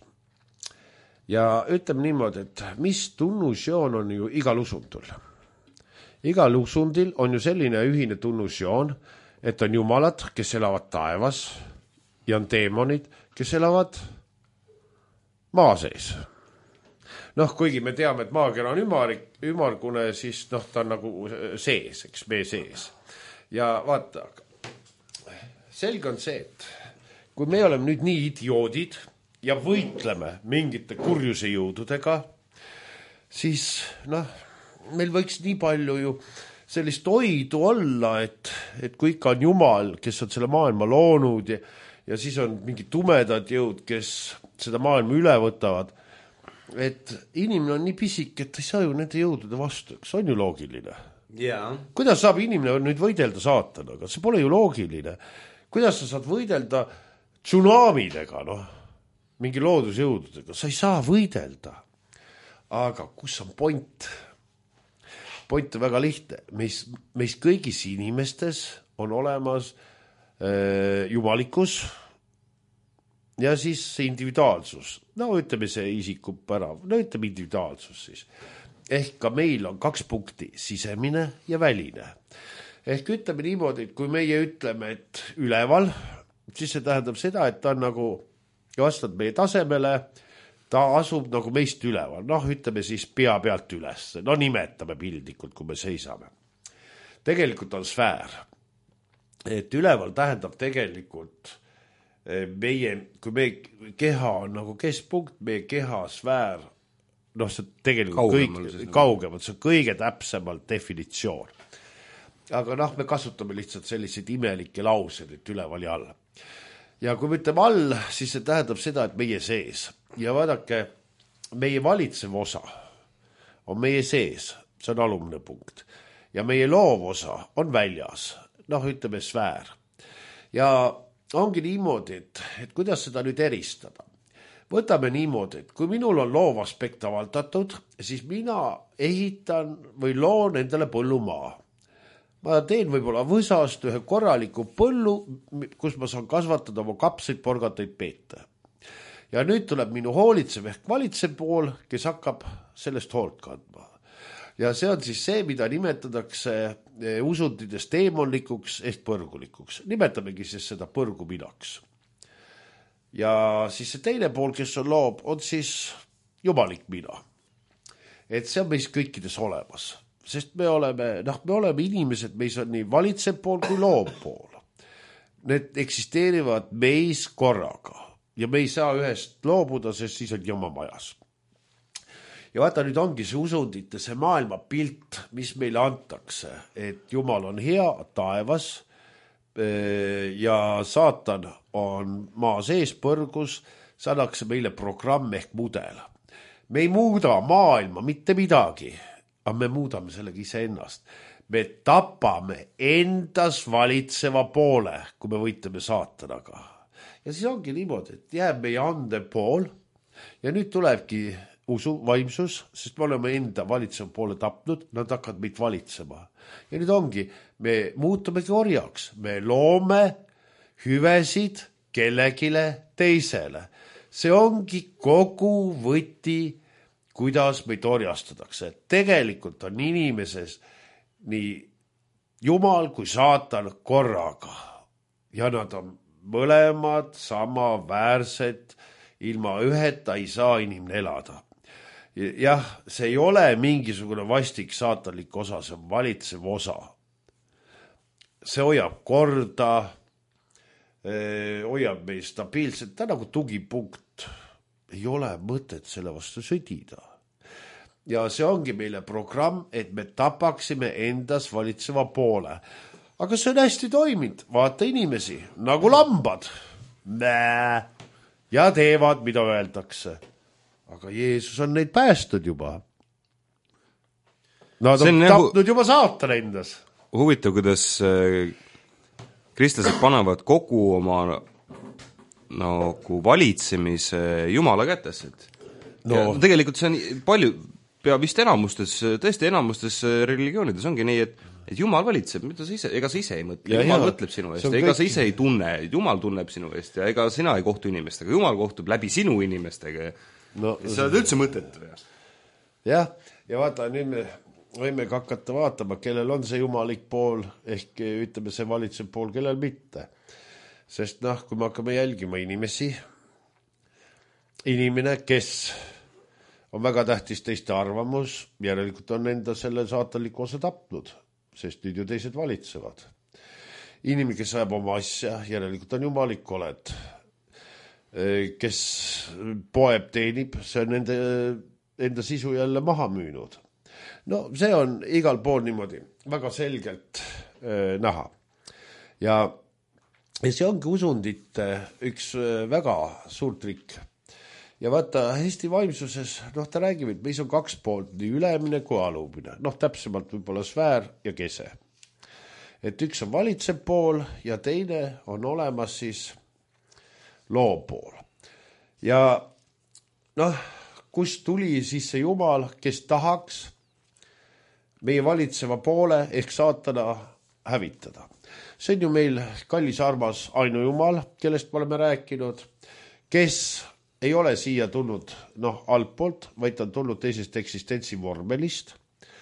Ja ütleme niimoodi, et mis tunnusjoon on ju igal usundul. igal usundil on ju selline ühine tunnusjoon, et on jumalad, kes elavad taevas ja on teemonid, kes elavad maa sees. Noh, kuigi me teame, et maakera on ümarik, ümargune, siis noh, ta on nagu sees, eks me sees. Ja vaata, selge on see, et kui me oleme nüüd nii idioodid ja võitleme mingite kurjuse jõududega, siis noh, meil võiks nii palju ju sellist oidu olla, et, et kui ikka on Jumal, kes on selle maailma loonud ja, ja siis on mingi tumedad jõud, kes seda maailma üle võtavad, et inimene on nii pisik, et ei saa ju nende jõudude vastu, see on ju loogiline. Yeah. Kuidas saab inimene nüüd võidelda saatanaga? See pole ju loogiline. Kuidas sa saad võidelda tsunamidega, noh, mingi loodusjõududega? Sa ei saa võidelda. Aga kus on point? Point on väga lihtne. Meis, meis kõigis inimestes on olemas äh, jumalikus ja siis see individuaalsus. No ütleme see isikub ära. No ütleme individuaalsus siis. Ehk ka meil on kaks punkti, sisemine ja väline. Ehk ütleme niimoodi, et kui meie ütleme, et üleval, siis see tähendab seda, et ta on nagu vastab meie tasemele, ta asub nagu meist üleval. Noh, ütleme siis pea pealt üles. No nimetame pildikult, kui me seisame. Tegelikult on sfäär. Et üleval tähendab tegelikult meie, kui meie keha on nagu keskpunkt, meie keha sfäär, noh, see tegelikult kaugemal, kõik, kaugemal, see on kõige täpsemalt definitsioon. Aga noh, me kasutame lihtsalt selliseid imelikke lauseid, et üleval ja all. Ja kui me ütleme all, siis see tähendab seda, et meie sees. Ja vaadake, meie valitsev osa on meie sees, see on alumne punkt. Ja meie loov osa on väljas, noh, ütleme sfäär. Ja ongi niimoodi, et, et kuidas seda nüüd eristada. Võtame niimoodi, et kui minul on loov aspekt avaldatud, siis mina ehitan või loon endale põllumaa. Ma teen võib-olla võsast ühe korraliku põllu, kus ma saan kasvatada oma kapseid, porgateid, peete. Ja nüüd tuleb minu hoolitsev ehk valitsev pool, kes hakkab sellest hoolt kandma. Ja see on siis see, mida nimetatakse usundides teemonlikuks ehk põrgulikuks. Nimetamegi siis seda põrguminaks. Ja siis see teine pool, kes on loob, on siis jumalik mina. Et see on meis kõikides olemas. Sest me oleme, noh, me oleme inimesed, meis on nii valitsev pool kui loob pool. Need eksisteerivad meis korraga. Ja me ei saa ühest loobuda, sest siis on jama majas. Ja vaata, nüüd ongi see usundite, see maailma pilt, mis meile antakse, et Jumal on hea taevas ja saatan on maa sees põrgus, saadakse meile programm ehk mudel. Me ei muuda maailma mitte midagi, aga me muudame sellega ise ennast. Me tapame endas valitseva poole, kui me võitleme saatanaga. Ja siis ongi niimoodi, et jääb meie ande pool ja nüüd tulebki usu, vaimsus, sest me oleme enda valitseva poole tapnud, nad hakkavad meid valitsema. Ja nüüd ongi, me muutumegi orjaks, me loome hüvesid kellegile teisele. See ongi kogu võti, kuidas meid orjastatakse. Tegelikult on inimeses nii Jumal kui saatan korraga. Ja nad on mõlemad sama väärsed, ilma üheta ei saa inimene elada. Jah, see ei ole mingisugune vastik saatanlik osa, see on valitsev osa. See hoiab korda, hoiab meil stabiilselt, ta nagu tugipunkt. Ei ole mõtet selle vastu sõdida. Ja see ongi meile programm, et me tapaksime endas valitseva poole. Aga see on hästi toiminud, vaata inimesi, nagu lambad. Nää, ja teevad, mida öeldakse. Aga Jeesus on neid päästnud juba. Nad on, on tapnud nagu juba saatan endas. Huvitav, kuidas kristlased panevad kogu oma nagu valitsemise Jumala kätesse. No. Tegelikult see on palju, pea vist enamustes, tõesti enamustes religioonides ongi nii, et et Jumal valitseb, mida sa ise, ega sa ise ei mõtle, ja, Jumal ja, mõtleb sinu eest, ega kõik... sa ise ei tunne, Jumal tunneb sinu eest ja ega sina ei kohtu inimestega, Jumal kohtub läbi sinu inimestega. No, sa oled üldse mõtet. Jah, ja vaata, nüüd me võime ka hakata vaatama, kellel on see jumalik pool, ehk ütleme see valitsev pool, kellel mitte. Sest noh, kui me hakkame jälgima inimesi, inimene, kes on väga tähtis teiste arvamus, järelikult on enda selle saatanliku osa tapnud, sest nüüd ju teised valitsevad. Inimene, kes ajab oma asja, järelikult on jumalik oled, kes poeb, teenib, see on enda, enda sisu jälle maha müünud. No see on igal pool niimoodi väga selgelt äh, näha. Ja, ja see ongi usundite üks äh, väga suur trikk. Ja vaata, Eesti vaimsuses, noh, ta räägib, et meis on kaks poolt, nii ülemine kui alumine. Noh, täpsemalt võib-olla sfäär ja kese. Et üks on valitsev pool ja teine on olemas siis loo pool. Ja noh, kus tuli siis see Jumal, kes tahaks meie valitseva poole ehk saatana hävitada. See on ju meil kallis armas ainujumal, kellest me oleme rääkinud, kes ei ole siia tulnud noh, altpoolt, vaid on tulnud teisest eksistentsi vormelist.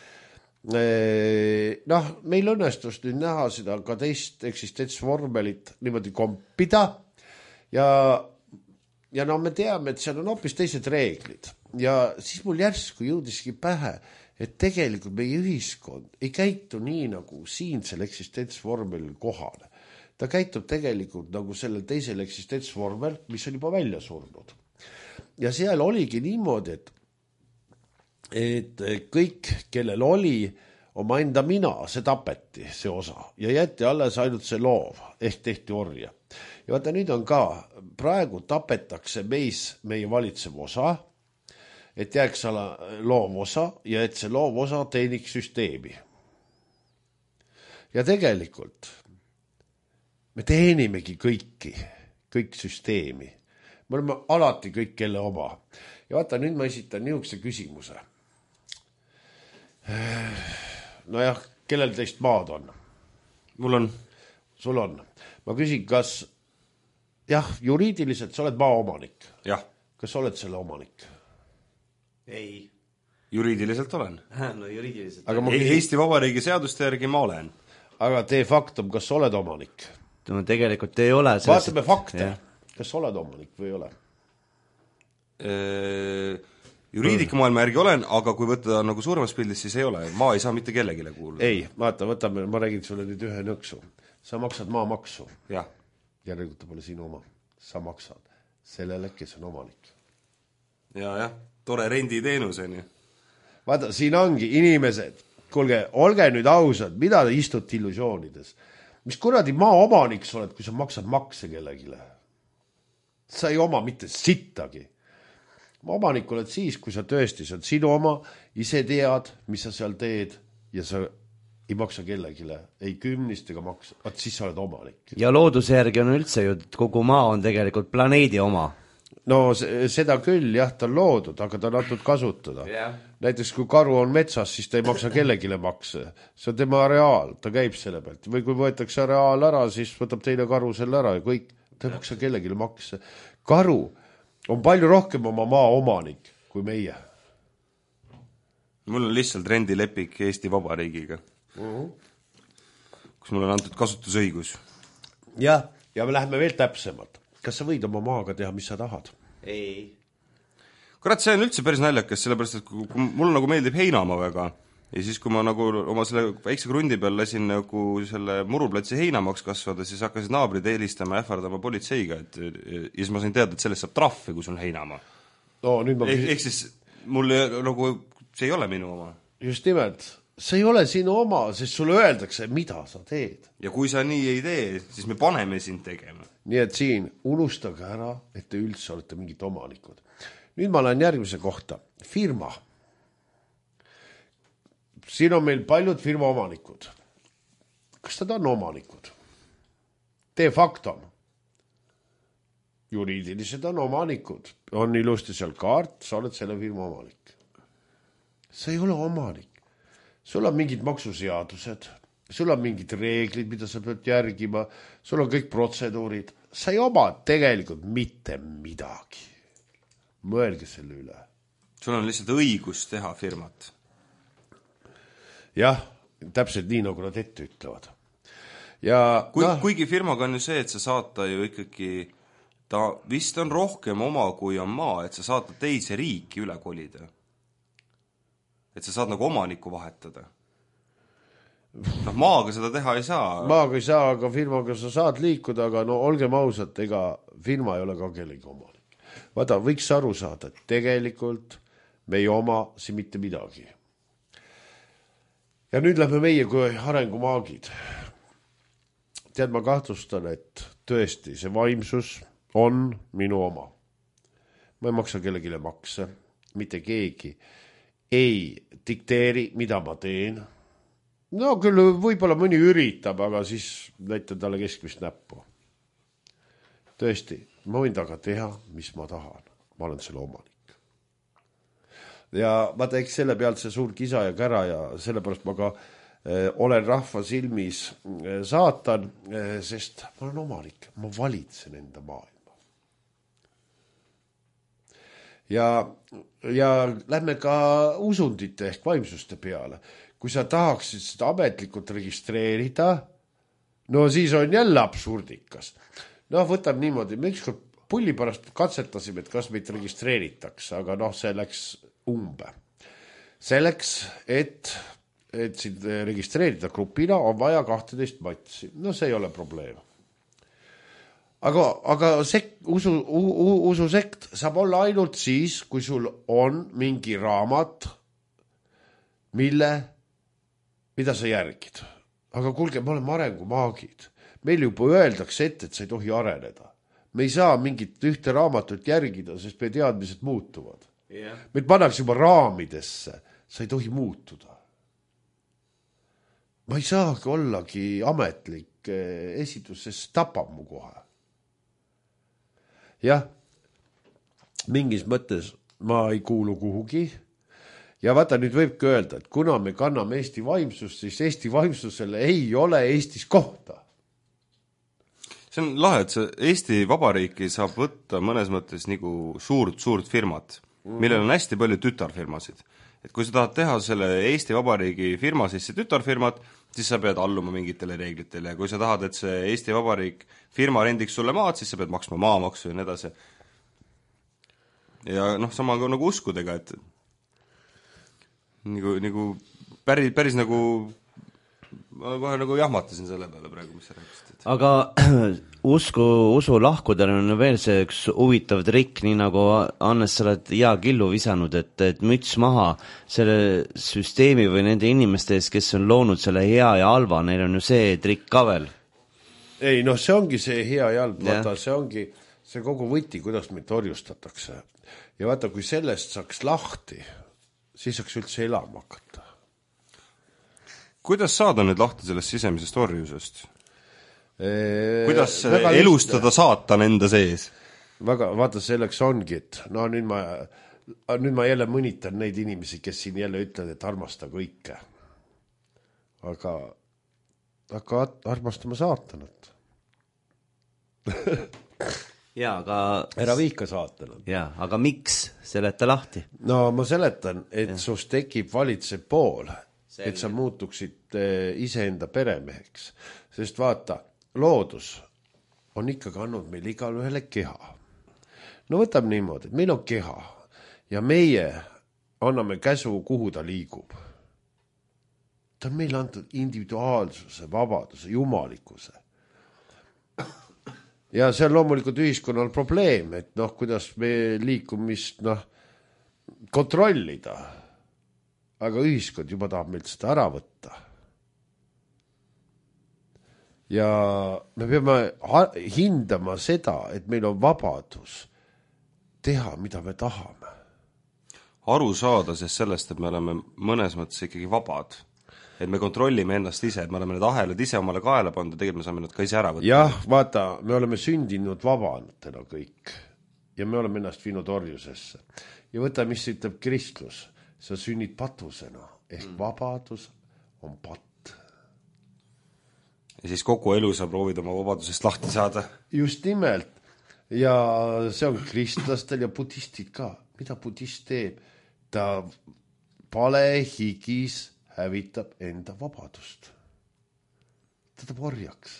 Noh, meil õnnestus nüüd näha seda ka teist eksistentsvormelit niimoodi kompida ja, ja no me teame, et seal on hoopis teised reeglid ja siis mul järsku jõudiski pähe, et tegelikult meie ühiskond ei käitu nii nagu siinsel eksistentsvormelil kohale. Ta käitub tegelikult nagu sellel teisel eksistentsvormel, mis on juba välja surnud. Ja seal oligi niimoodi, et et kõik, kellel oli oma enda mina, see tapeti, see osa, ja jäeti alles ainult see loov, ehk tehti orja. Ja vaata, nüüd on ka, praegu tapetakse meis meie valitsev osa, et jääks ala loov osa ja et see loov osa teeniks süsteemi. Ja tegelikult me teenimegi kõiki, kõik süsteemi. Me oleme alati kõik kelle oma. Ja vaata, nüüd ma esitan niisuguse küsimuse. Nojah, kellel teist maad on? Mul on. Sul on. Ma küsin, kas jah, juriidiliselt sa oled maa omanik? Jah. Kas sa oled selle omanik? Ei. Juriidiliselt olen. No juriidiliselt. Aga küsin... Eesti Vabariigi seaduste järgi ma olen. Aga tee faktum, kas sa oled omanik? No tegelikult ei ole. Vaatame fakte. Ja. Kas sa oled omanik või ei ole? Eee... Juriidika maailma järgi olen, aga kui võtta nagu suuremas pildis, siis ei ole. Maa ei saa mitte kellegile kuuluda. Ei, vaata, võtame, ma räägin sulle nüüd ühe nõksu. Sa maksad maamaksu. Jah. Järelikult ta pole sinu oma. Sa maksad sellele, kes on omanik. Ja, jah, tore renditeenuseni. Vaata, siin ongi inimesed. Kuulge, olge nüüd ausad, mida te istute illusioonides? Mis kuradi maa omanik sa oled, kui sa maksad makse kellegile? Sa ei oma mitte sittagi. Omanik oled siis, kui sa tõesti, see on sinu oma, ise tead, mis sa seal teed ja sa ei maksa kellegile, ei kümnist ega maksa, vaat siis sa oled omanik. Ja looduse järgi on üldse ju, kogu maa on tegelikult planeedi oma. No seda küll, jah, ta on loodud, aga ta on antud kasutada. Yeah. Näiteks kui karu on metsas, siis ta ei maksa kellegile makse. See on tema areaal, ta käib selle pealt. Või kui võetakse areaal ära, siis võtab teine karu selle ära ja kõik, ta ei maksa kellegile makse. Karu on palju rohkem oma maa omanik kui meie. Mul on lihtsalt rendilepik Eesti Vabariigiga, uh-huh. kus mul on antud kasutusõigus. Jah, ja me läheme veel täpsemalt. Kas sa võid oma maaga teha, mis sa tahad? Ei. Kurat, see on üldse päris naljakas, sellepärast, et kui, kui mul nagu meeldib heinamaa väga, ja siis, kui ma nagu oma selle väikse krundi peal lasin nagu selle muruplatsi heinamaks kasvada, siis hakkasid naabrid eelistama ja ähvardama politseiga, et ja siis ma sain teada, et sellest saab trahvi, kui sul on heinamaa. No, nüüd ma... Ehk, ehk siis mul nagu, see ei ole minu oma. Just nimelt, see ei ole sinu oma, sest sulle öeldakse, mida sa teed. Ja kui sa nii ei tee, siis me paneme sind tegema. Nii et siin unustage ära, et te üldse olete mingid omanikud. Nüüd ma lähen järgmise kohta. Firma. Siin on meil paljud firma omanikud. Kas nad on omanikud? De facto. Juriidilised on omanikud. On ilusti seal kaart, sa oled selle firma omanik. Sa ei ole omanik. Sul on mingid maksuseadused, sul on mingid reeglid, mida sa pead järgima, sul on kõik protseduurid. Sa ei oma tegelikult mitte midagi. Mõelge selle üle. Sul on lihtsalt õigus teha firmat. jah, täpselt nii, nagu nad ette ütlevad. Ja Kui, no, kuigi firmaga on ju see, et sa saata ju ikkagi, ta vist on rohkem oma, kui on maa, et sa saata teise riiki üle kolida. Et sa saad nagu omanikku vahetada. Noh, maaga seda teha ei saa. Maaga ei saa, aga firmaga sa saad liikuda, aga no olgem ausad, ega firma ei ole ka kellegi omanik. Vaata, võiks aru saada, et tegelikult me ei oma siin mitte midagi. Ja nüüd lähme meie kui arengumaagid. Tead, ma kahtlustan, et tõesti see vaimsus on minu oma. Ma ei maksa kellegile makse, mitte keegi ei dikteeri, mida ma teen. No küll võib-olla mõni üritab, aga siis näitan talle keskmist näppu. Tõesti, ma võin taga teha, mis ma tahan. Ma olen selle omanik. Ja vaata, eks selle pealt see suur kisa ja kära ja sellepärast ma ka eh, olen rahva silmis eh, saatan, eh, sest ma olen omanik. Ma valitsen enda maailma. Ja, ja lähme ka usundite ehk vaimsuste peale. Kui sa tahaksid seda ametlikult registreerida, no siis on jälle absurdikas. No võtab niimoodi, me ükskord pulli pärast katsetasime, et kas meid registreeritakse, aga noh, see läks umbe. Selleks, et, et sind registreerida grupina, on vaja kaksteist matsi. No see ei ole probleem. Aga, aga sek, usu, u, ususekt saab olla ainult siis, kui sul on mingi raamat, mille, mida sa järgid. Aga kuulge, me oleme arengumaagid. Meil juba öeldakse ette, et sa ei tohi areneda. Me ei saa mingit ühte raamatut järgida, sest meie teadmised muutuvad. Yeah. Meid pannakse juba raamidesse. Sa ei tohi muutuda. Ma ei saagi ollagi ametlik esitus, sest tapab mu kohe. Jah, mingis mõttes ma ei kuulu kuhugi. Ja vaata, nüüd võibki öelda, et kuna me kanname Eesti vaimsust, siis Eesti vaimsusele ei ole Eestis kohta. See on lahe, et see Eesti Vabariiki saab võtta mõnes mõttes nagu suurt, suurt firmat, millel on hästi palju tütarfirmasid. Et kui sa tahad teha selle Eesti Vabariigi firma sisse tütarfirmat, siis sa pead alluma mingitele reeglitele ja kui sa tahad, et see Eesti Vabariik firma rendiks sulle maad, siis sa pead maksma maamaksu ja nii edasi. Ja noh, sama ka nagu uskudega, et nagu, nagu päris, päris nagu ma kohe nagu jahmatasin selle peale praegu, mis sa rääkisid. Aga usku, usu lahkudel on veel see üks huvitav trikk, nii nagu Annes, sa oled hea killu visanud, et, et müts maha selle süsteemi või nende inimeste ees, kes on loonud selle hea ja halva, neil on ju see trikk ka veel. Ei, noh, see ongi see hea ja halb, vaata, see ongi see kogu võti, kuidas meid orjustatakse. Ja vaata, kui sellest saaks lahti, siis saaks üldse elama hakata. Kuidas saada nüüd lahti sellest sisemisest orjusest? Eee, kuidas elustada saatan enda sees? Väga, vaata, selleks ongi, et no nüüd ma, nüüd ma jälle mõnitan neid inimesi, kes siin jälle ütlevad, et armasta kõike. Aga hakka armastama saatanat. Jaa, aga ära vihka saatanat. Jaa, aga miks seleta lahti? No ma seletan, et ja. Sus tekib valitsev pool, Selge. Et sa muutuksid iseenda peremeheks. Sest vaata, loodus on ikkagi andnud meil igal ühele keha. No võtab niimoodi, et meil on keha ja meie anname käsu, kuhu ta liigub. Ta on meile antud individuaalsuse, vabaduse, jumalikkuse. Ja see on loomulikult ühiskonnal probleem, et noh, kuidas me liikumist noh, kontrollida. Aga ühiskond juba tahab meilt seda ära võtta. Ja me peame hindama seda, et meil on vabadus teha, mida me tahame. Aru saada sest sellest, et me oleme mõnes mõttes ikkagi vabad. Et me kontrollime ennast ise, et me oleme need ahelad ise omale kaela pannud, tegelikult me saame need ka ise ära võtta. Jah, vaata, me oleme sündinud vabanatena kõik. Ja me oleme ennast viinud orjusesse. Ja võta, mis ütleb kristlus. Sa sünnid patusena, ehk mm. vabadus on patt. Ja siis kogu elu sa proovid oma vabadusest lahti saada. Just nimelt. Ja see on kristlastel ja budistid ka. Mida budist teeb? Ta pale higis hävitab enda vabadust. Ta tahab orjaks.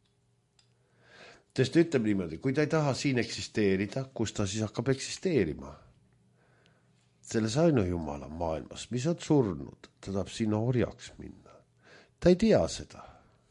Sest ütleb niimoodi, kui ta ei taha siin eksisteerida, kus ta siis hakkab eksisteerima? Selles ainu Jumala maailmas, mis on surnud, ta tahab sinna orjaks minna. Ta ei tea seda.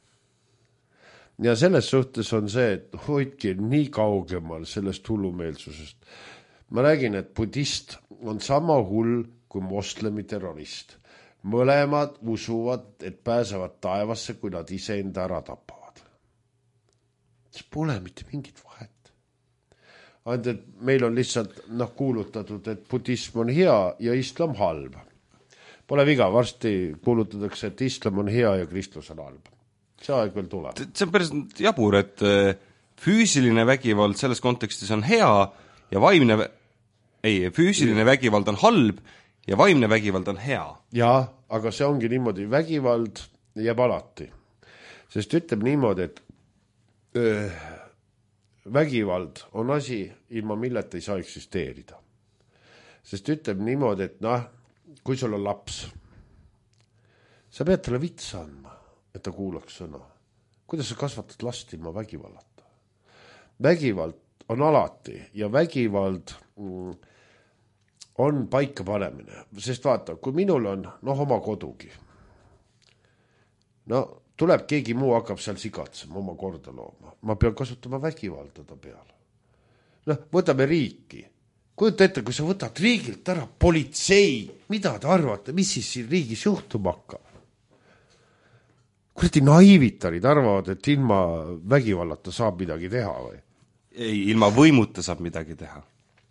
Ja selles suhtes on see, et hoidki nii kaugemal sellest hullumeelsusest. Ma räägin, et budist on sama hull kui moslemi terrorist. Mõlemad usuvad, et pääsevad taevasse, kui nad ise enda ära tapavad. See pole mitte mingit vahet. Ainult, et meil on lihtsalt noh, kuulutatud, et budism on hea ja islam halb. Pole viga, varsti kuulutatakse, et islam on hea ja kristlus on halb. See aeg veel tuleb. See on päris jabur, et füüsiline vägivald selles kontekstis on hea ja vaimne, ei, füüsiline vägivald on halb ja vaimne vägivald on hea. Jaa, aga see ongi niimoodi, vägivald jääb alati. Sest ütleb niimoodi, et öö, vägivald on asi, ilma milleta ei saa eksisteerida. Sest ütleb niimoodi, et noh, kui sul on laps, sa pead talle vitsa andma, et ta kuulaks sõna. Kuidas sa kasvatad last ilma vägivallata? Vägivald on alati ja vägivald mm, on paika panemine. Sest vaata, kui minul on noh, oma kodugi, no tuleb keegi muu hakkab seal sigatsema, oma korda looma. Ma pean kasutama vägivalda ta peale. Noh, võtame riiki. Kujuta ette, kui sa võtad riigilt ära politsei, mida te arvate, mis siis siin riigis juhtuma hakkab? Kuradi naivitarid arvavad, et ilma vägivallata saab midagi teha või? Ei, ilma võimuta saab midagi teha.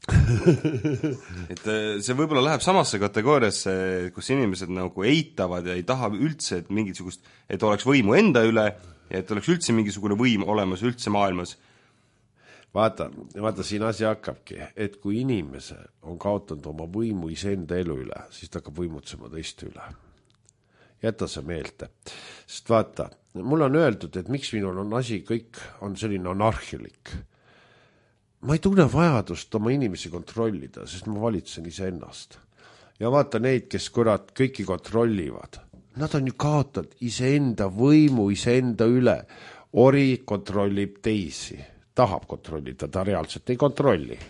Et see võib-olla läheb samasse kategooriasse, kus inimesed nagu eitavad ja ei taha üldse, et mingisugust, et oleks võimu enda üle ja et oleks üldse mingisugune võim olemas üldse maailmas. Vaata, vaata siin asi hakkabki, et kui inimese on kaotanud oma võimu iseenda elu üle, siis ta hakkab võimutsema teiste üle. Jäta see meelde. Sest vaata, mul on öeldud, et miks minul on asi kõik on selline anarhilik. Ma ei tunne vajadust oma inimesi kontrollida, sest ma valitsen ise ennast. Ja vaata neid, kes kurat kõiki kontrollivad. Nad on ju kaotanud iseenda võimu iseenda üle. Ori kontrollib teisi. Tahab kontrollida, ta reaalselt ei kontrolli.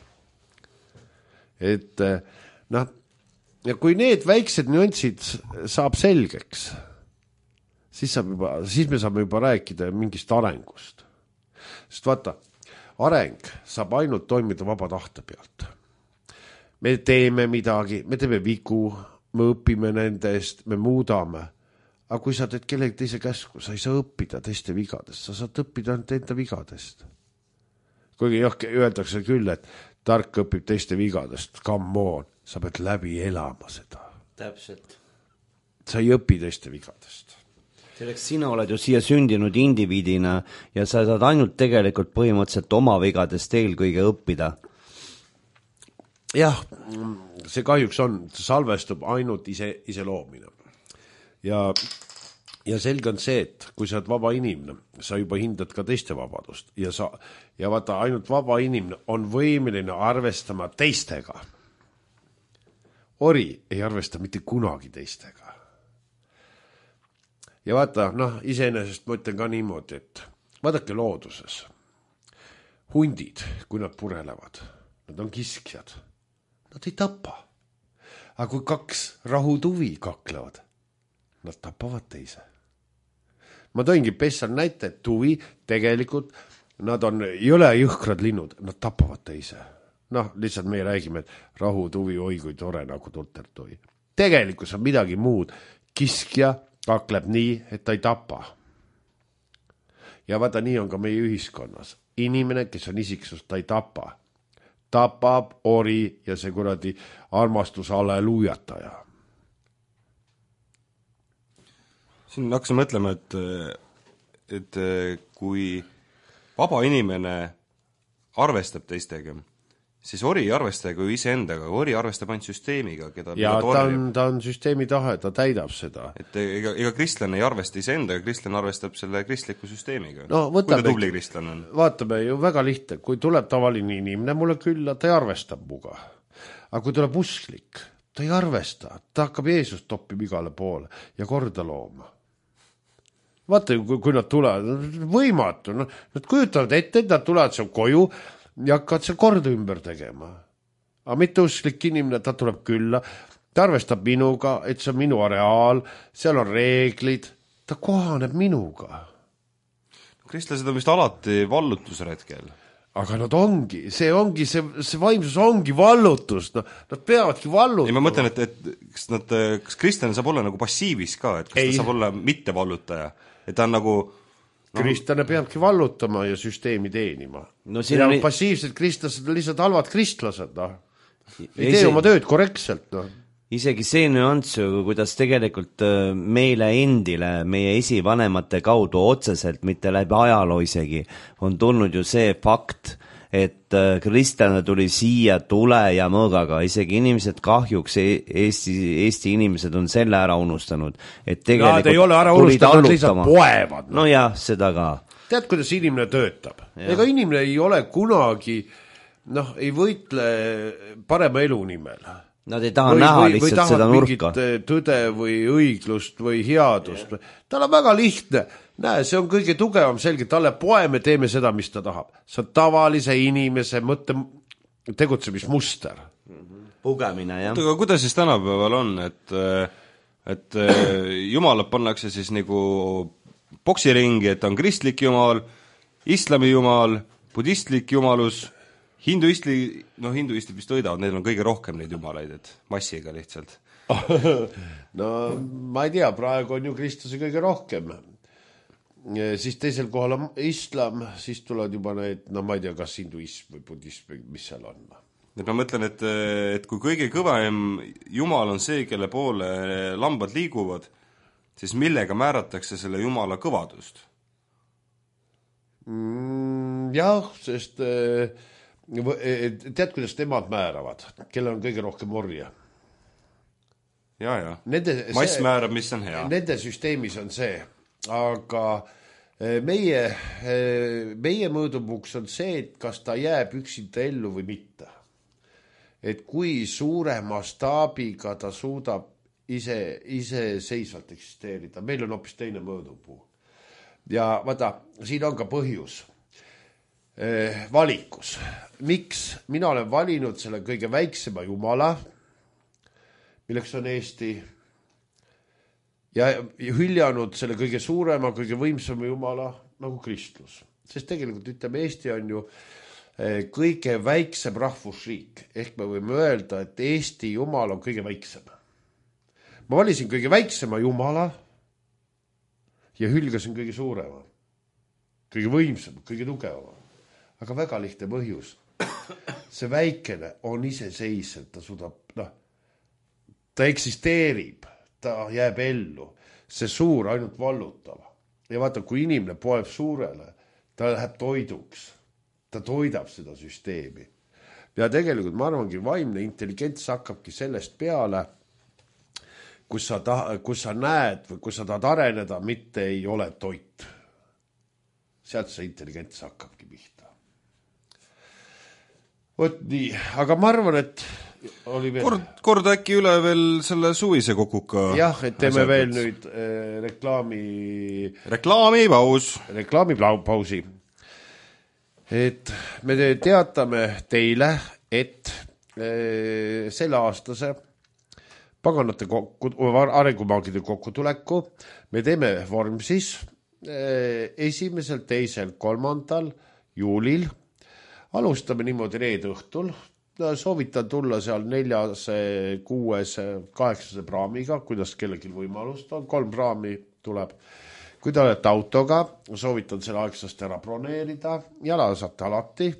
Et noh, ja kui need väiksed nüansid saab selgeks, siis, saab juba, siis me saame juba rääkida mingist arengust. Sest vaata, areng saab ainult toimida vaba tahte pealt. Me teeme midagi, me teeme vigu, me õpime nende eest, me muudame. Aga kui sa teed kellegi teise käsku, sa ei saa õppida teiste vigadest, sa saad õppida ainult enda vigadest. Kuigi jah, öeldakse küll, et tark õpib teiste vigadest, come on, sa pead läbi elama seda. Täpselt. Sa ei õpi teiste vigadest. Selleks sina oled ju siia sündinud indiviidina ja sa saad ainult tegelikult põhimõtteliselt oma vigadest eelkõige õppida. Jah, see kahjuks on, see salvestub ainult ise, ise loomine. Ja, ja selge on see, et kui sa oled vaba inimene, sa juba hindad ka teiste vabadust. Ja, sa, ja vaata, ainult vaba inimene on võimeline arvestama teistega. Ori ei arvesta mitte kunagi teistega. Ja vaata, noh, iseenesest ma ütlen ka niimoodi, et vaadake looduses. Hundid, kui nad purelevad, nad on kiskjad. Nad ei tapa. Aga kui kaks rahutuvi kaklevad, nad tapavad teise. Ma toingi pessal näite, et tuvi tegelikult, nad on jõle jõhkrad linnud, nad tapavad teise. Noh, lihtsalt me räägime, et rahu, tuvi, oi kui tore nagu tultertui. Tegelikult on midagi muud. Kiskja kakleb nii, et ta ei tapa. Ja vaata, nii on ka meie ühiskonnas. Inimene, kes on isiksust, ta ei tapa. Tapab, ori ja see kuradi armastus alleluujataja. Siin hakkasin mõtlema, et, et kui vaba inimene arvestab teistega, siis ori ei arvesta kui iseendaga, ori arvestab ainult süsteemiga, keda ja ta on, ta on süsteemi tahe, ta täidab seda. Et ega, ega kristlane ei arvesta iseendaga, kristlane arvestab selle kristliku süsteemiga. No, võtame, kui ta tubli kristlane on. Vaatame ju väga lihtne, kui tuleb tavaline inimene mulle külla, ta ei arvestab muga. Aga kui tuleb usklik, ta ei arvesta, ta hakkab Jeesust toppima igale poole ja korda looma. Vaata, kui, kui nad tulevad, võimatu, no, nad kujutavad ette, et nad tulevad seal koju ja hakkavad seal korda ümber tegema. Aga mitte usklik inimene, ta tuleb külla, ta arvestab minuga, et see on minu areaal, seal on reeglid, ta kohaneb minuga. Kristlased on vist alati vallutusretkel. Aga nad ongi, see ongi, see, see vaimsus ongi vallutus, no, nad peavadki vallutama. Ei, ma mõtlen, et, et kas, nad, kas kristlane saab olla nagu passiivis ka, et kas ei. Ta saab olla mitte vallutaja, et ta on nagu no... Kristlane peabki vallutama ja süsteemi teenima. No, ja on... passiivsed kristlased on lihtsalt halvad kristlased, noh. Ei tee oma tööd korrektselt, noh. Isegi see nüanss, kuidas tegelikult meile endile, meie esivanemate kaudu otseselt, mitte läbi ajaloo isegi, on tulnud ju see fakt, et kristlane tuli siia tule ja mõõgaga. Isegi inimesed kahjuks, Eesti, Eesti inimesed on selle ära unustanud. Et tegelikult nad ei ole ära unustanud, nad lihtsalt poevad. No jah, seda ka. Tead, kuidas inimene töötab? Ja. Ega inimene ei ole kunagi, noh, ei võitle parema elu nimel. Nad ei taha või, näha või, lihtsalt või seda nurka. Tõde või õiglust või headust. Yeah. Tal on väga lihtne. Näe, see on kõige tugevam selge. Talle poe me teeme seda, mis ta tahab. See on tavalise inimese mõtte tegutsemismuster. Pugemine, jah. Aga kuidas siis tänapäeval on, et, et jumalad pannakse siis nagu boksiringi, et on kristlik jumal, islami jumal, budistlik jumalus, hinduistli, no hinduistid vist võidavad, neil on kõige rohkem neid jumalaid, et massiga lihtsalt. No ma ei tea, praegu on ju kristlasi kõige rohkem. Siis teisel kohal on islam, siis tulevad juba need, no ma ei tea, kas hinduism või budism või mis seal on. Et ma mõtlen, et, et kui kõige kõvem jumal on see, kelle poole lambad liiguvad, siis millega määratakse selle jumala kõvadust? Mm, jah, sest tead, kuidas nemad määravad, kellel on kõige rohkem orja? Ja, ja. Nende, mass see, määrab, mis on hea. Nende süsteemis on see, aga meie, meie mõõdupuks on see, et kas ta jääb üksinda ellu või mitte. Et kui suure mastaabiga ta suudab ise, ise seisvalt eksisteerida. Meil on hoopis teine mõõdupuu. Ja vaata, siin on ka põhjus. Valikus. Miks? Mina olen valinud selle kõige väiksema jumala, milleks on Eesti, ja hüljanud selle kõige suurema, kõige võimsama jumala nagu kristlus. Sest tegelikult ütleme, Eesti on ju kõige väiksem rahvusriik, ehk me võime öelda, et Eesti jumal on kõige väiksem. Ma valisin kõige väiksema jumala ja hülgasin kõige suurema, kõige võimsama, kõige tugevama. Aga väga lihtne põhjus. See väikene on iseseisev, ta suudab, noh, ta eksisteerib, ta jääb ellu. See suur ainult vallutab. Ja vaata, kui inimene poeb suurele, ta läheb toiduks. Ta toidab seda süsteemi. Ja tegelikult ma arvangi, vaimne intelligents hakkabki sellest peale, kus sa, ta, kus sa näed või kus sa tahad areneda, mitte ei ole toit. Sealt see intelligents hakkabki pihta. Võt nii, aga ma arvan, et oli veel... Kord, kord äkki üle veel selle suvise kokuka. Jah, et teeme asjad, veel nüüd äh, reklaami... Reklaamipaus. Reklaamipausi. Et me teatame teile, et äh, selle aastase paganate kokku, arengumaagide kokkutuleku me teeme Vormsis äh, esimesel, teisel, kolmandal juulil. Alustame niimoodi reede õhtul, soovitan tulla seal neljase, kuuese, kaheksase praamiga, kuidas kellelgi võimalust on, kolm praami tuleb. Kui te olete autoga, soovitan selle aegsast ära broneerida, jala saate alati,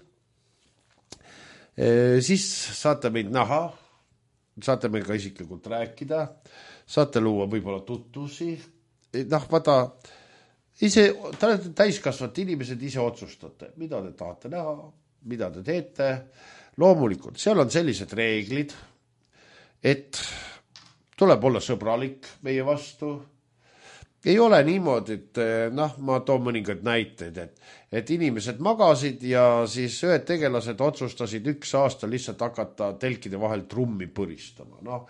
e, siis saate meid näha, saate meil ka isiklikult rääkida, saate luua võib-olla tutvusi, noh, vaata, ise, te olete täiskasvad inimesed, ise otsustate, mida te tahate näha, mida te teete. Loomulikult, seal on sellised reeglid, et tuleb olla sõbralik meie vastu. Ei ole niimoodi, et noh, ma toon mõningad näiteid, et, et inimesed magasid ja siis ühed tegelased otsustasid üks aasta lihtsalt hakata telkide vahel trummi põristama. Noh,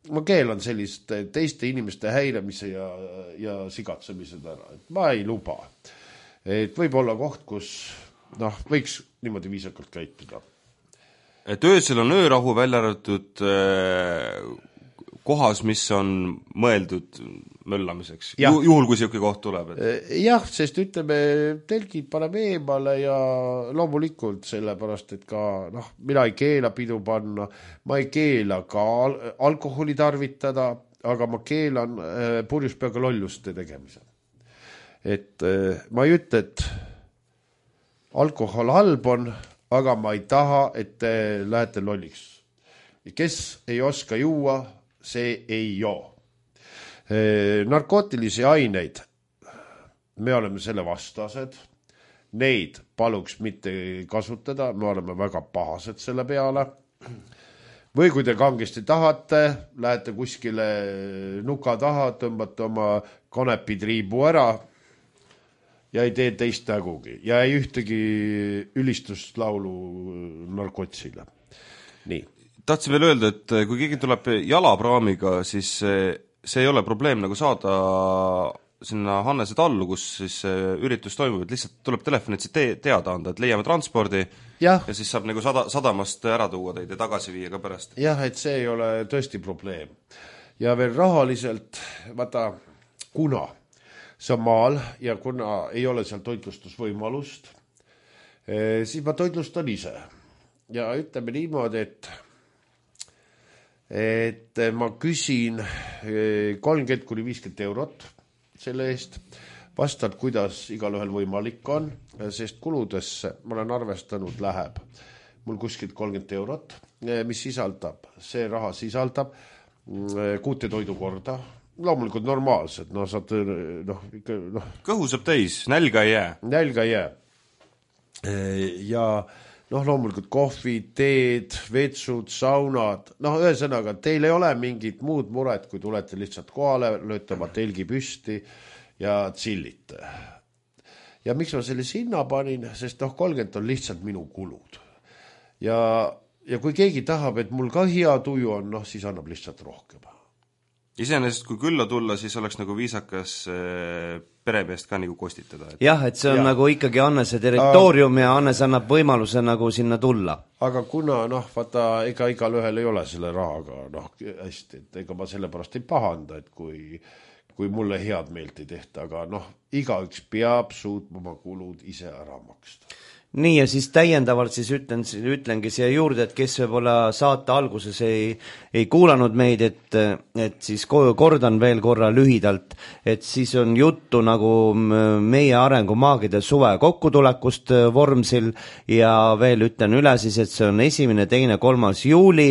ma keelan sellist teiste inimeste häiremise ja, ja sigatsemised ära, et ma ei luba. Et võib olla koht, kus noh, võiks niimoodi viisakalt käituda. Et öösel on öörahu välja arvatud kohas, mis on mõeldud möllamiseks, Ju, juhul kui siuke koht tuleb. Et... jah, sest ütleme, telgid paneme eemale ja loomulikult sellepärast, et ka noh, mina ei keela pidu panna, ma ei keela ka al- alkoholi tarvitada, aga ma keelan äh, purjus peaga lolluste tegemise. Et äh, ma ei ütle, et alkohol halb on, aga ma ei taha, et te lähete lolliks. Kes ei oska juua, see ei joo. E, narkootilisi aineid, me oleme selle vastased, neid paluks mitte kasutada, me oleme väga pahased selle peale. Või kui te kangesti tahate, lähete kuskile nuka taha, tõmbate oma kanepitriibu ära ja ei tee teist nägugi ja ei ühtegi ülistuslaulu narkotsile. Nii. Tahtsin veel öelda, et kui keegi tuleb jalapraamiga, siis see ei ole probleem nagu saada sinna Hannese tallu, kus siis üritus toimub, et lihtsalt tuleb telefonitsi te- teada anda, et leiame transpordi ja, ja siis saab nagu sada, sadamast ära tuua teid ja tagasi viia ka pärast. Jah, et see ei ole tõesti probleem. Ja veel rahaliselt, vaata, kuna see on maal ja kuna ei ole seal toitlustusvõimalust, siis ma toitlustan ise. Ja ütleme niimoodi, et et ma küsin kolmkümmend kuni viiskümmend eurot selle eest, vastad, kuidas igal ühel võimalik on, sest kuludesse ma olen arvestanud läheb mul kuskilt kolmkümmend eurot, mis sisaldab, see raha sisaldab kuute toidukorda, loomulikult normaalsed, no saad, noh, ikka, noh. Kõhu saab täis, nälga ei jää. Nälga ei jää. Ja noh, loomulikult kohvi, teed, vetsud, saunad, noh, ühesõnaga, teil ei ole mingit muud muret, kui tulete lihtsalt kohale, lööte oma telgi püsti ja tsillite. Ja miks ma selle sinna panin, sest noh, kolmkümmend on lihtsalt minu kulud. Ja, ja kui keegi tahab, et mul ka hea tuju on, noh, siis annab lihtsalt rohkem. Iseenesest, kui külla tulla, siis oleks nagu viisakas peremeest ka nagu kostitada. Et... jah, et see on ja. Nagu ikkagi Annese territoorium ja Annes annab võimaluse nagu sinna tulla. Aga kuna, noh, vaata, ega igal ühel ei ole selle rahaga, noh, hästi, et ega ma selle pärast ei pahanda, et kui, kui mulle head meelt ei tehta, aga noh, igaüks peab suutma oma kulud ise ära maksta. Nii ja siis täiendavalt siis ütlen, ütlengi siia juurde, et kes võib-olla saate alguses ei, ei kuulanud meid, et, et siis kordan veel korra lühidalt, et siis on juttu nagu meie arengumaagide suve kokkutulekust Vormsil ja veel ütlen üle siis, et see on esimene, teine, kolmas juuli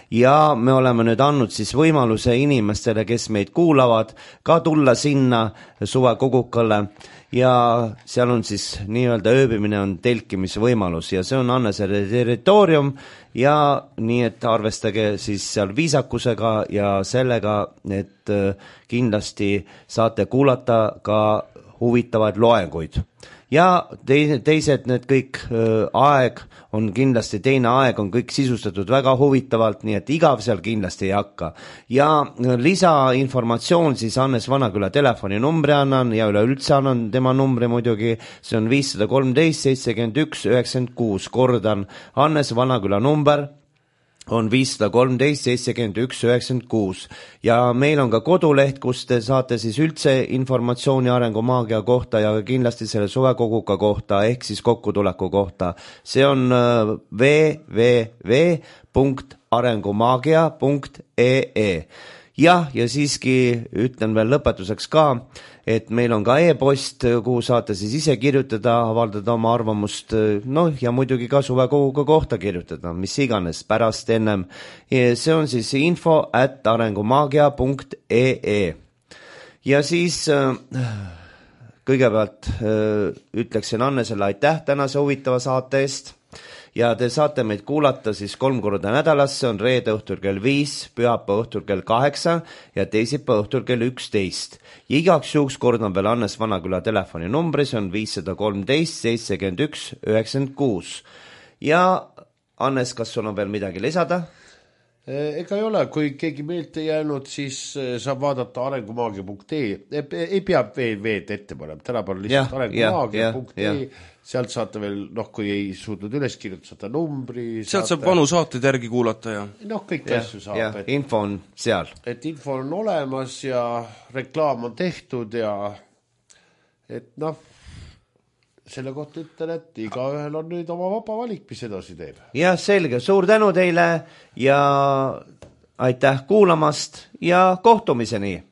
ja me oleme nüüd andnud siis võimaluse inimestele, kes meid kuulavad, ka tulla sinna suve kogukale ja seal on siis nii-öelda ööbimine on telkimisvõimalus ja see on Annese territoorium ja nii, et arvestage siis seal viisakusega ja sellega, et kindlasti saate kuulata ka huvitavaid loenguid. Ja teised need kõik aeg on kindlasti, teine aeg on kõik sisustatud väga huvitavalt, nii et igav seal kindlasti ei hakka. Ja lisainformatsioon siis Annes Vanaküla telefoninumbri annan ja üleüldse annan tema numbri muidugi, see on viis kolmteist seitsekümmend üks üheksakümmend kuus, kordan Annes Vanaküla number on viis kolmteist seitsekümmend üks üheksakümmend kuus ja meil on ka koduleht, kus te saate siis üldse informatsiooni arengumaagia kohta ja kindlasti selle suvekoguka kohta ehk siis kokkutuleku kohta. See on double-u double-u double-u punkt arengumaagia punkt e e. Jah, ja siiski ütlen veel lõpetuseks ka, et meil on ka e-post, kuhu saate siis ise kirjutada, avaldada oma arvamust, noh ja muidugi ka suvekoguga kohta kirjutada, mis iganes pärast ennem. See on siis info at arengumaagia punkt e e. Ja siis kõigepealt ütleksin Annesele aitäh tänase huvitava saate eest. Ja te saate meid kuulata siis kolm korda nädalas, see on reede õhtul kell viis, pühapäeva õhtul kell kaheksa ja teisipäeva õhtul kell üksteist. Ja igaks juhuks kordan veel Annes Vanaküla telefoninumbri, see on viis kolmteist seitsekümmend üks üheksakümmend kuus. Ja Annes, kas sul on veel midagi lisada? Ega ei ole, kui keegi meelt ei jäänud, siis saab vaadata arengumaagia punkt ee. Ei pea veel veed ette panema, tänapäeval lihtsalt arengumaagia punkt ee. Sealt saate veel, noh, kui ei suutnud üles kirjutada numbri. Sealt saab vanu saated järgi kuulata ja... Noh, kõik ja, asju saab. Ja, et, info on seal. Et info on olemas ja reklaam on tehtud ja et noh, selle kohta ütlen, et igaühel on nüüd oma vaba valik, mis edasi teeb. Ja, selge. Suur tänu teile ja aitäh kuulamast ja kohtumiseni!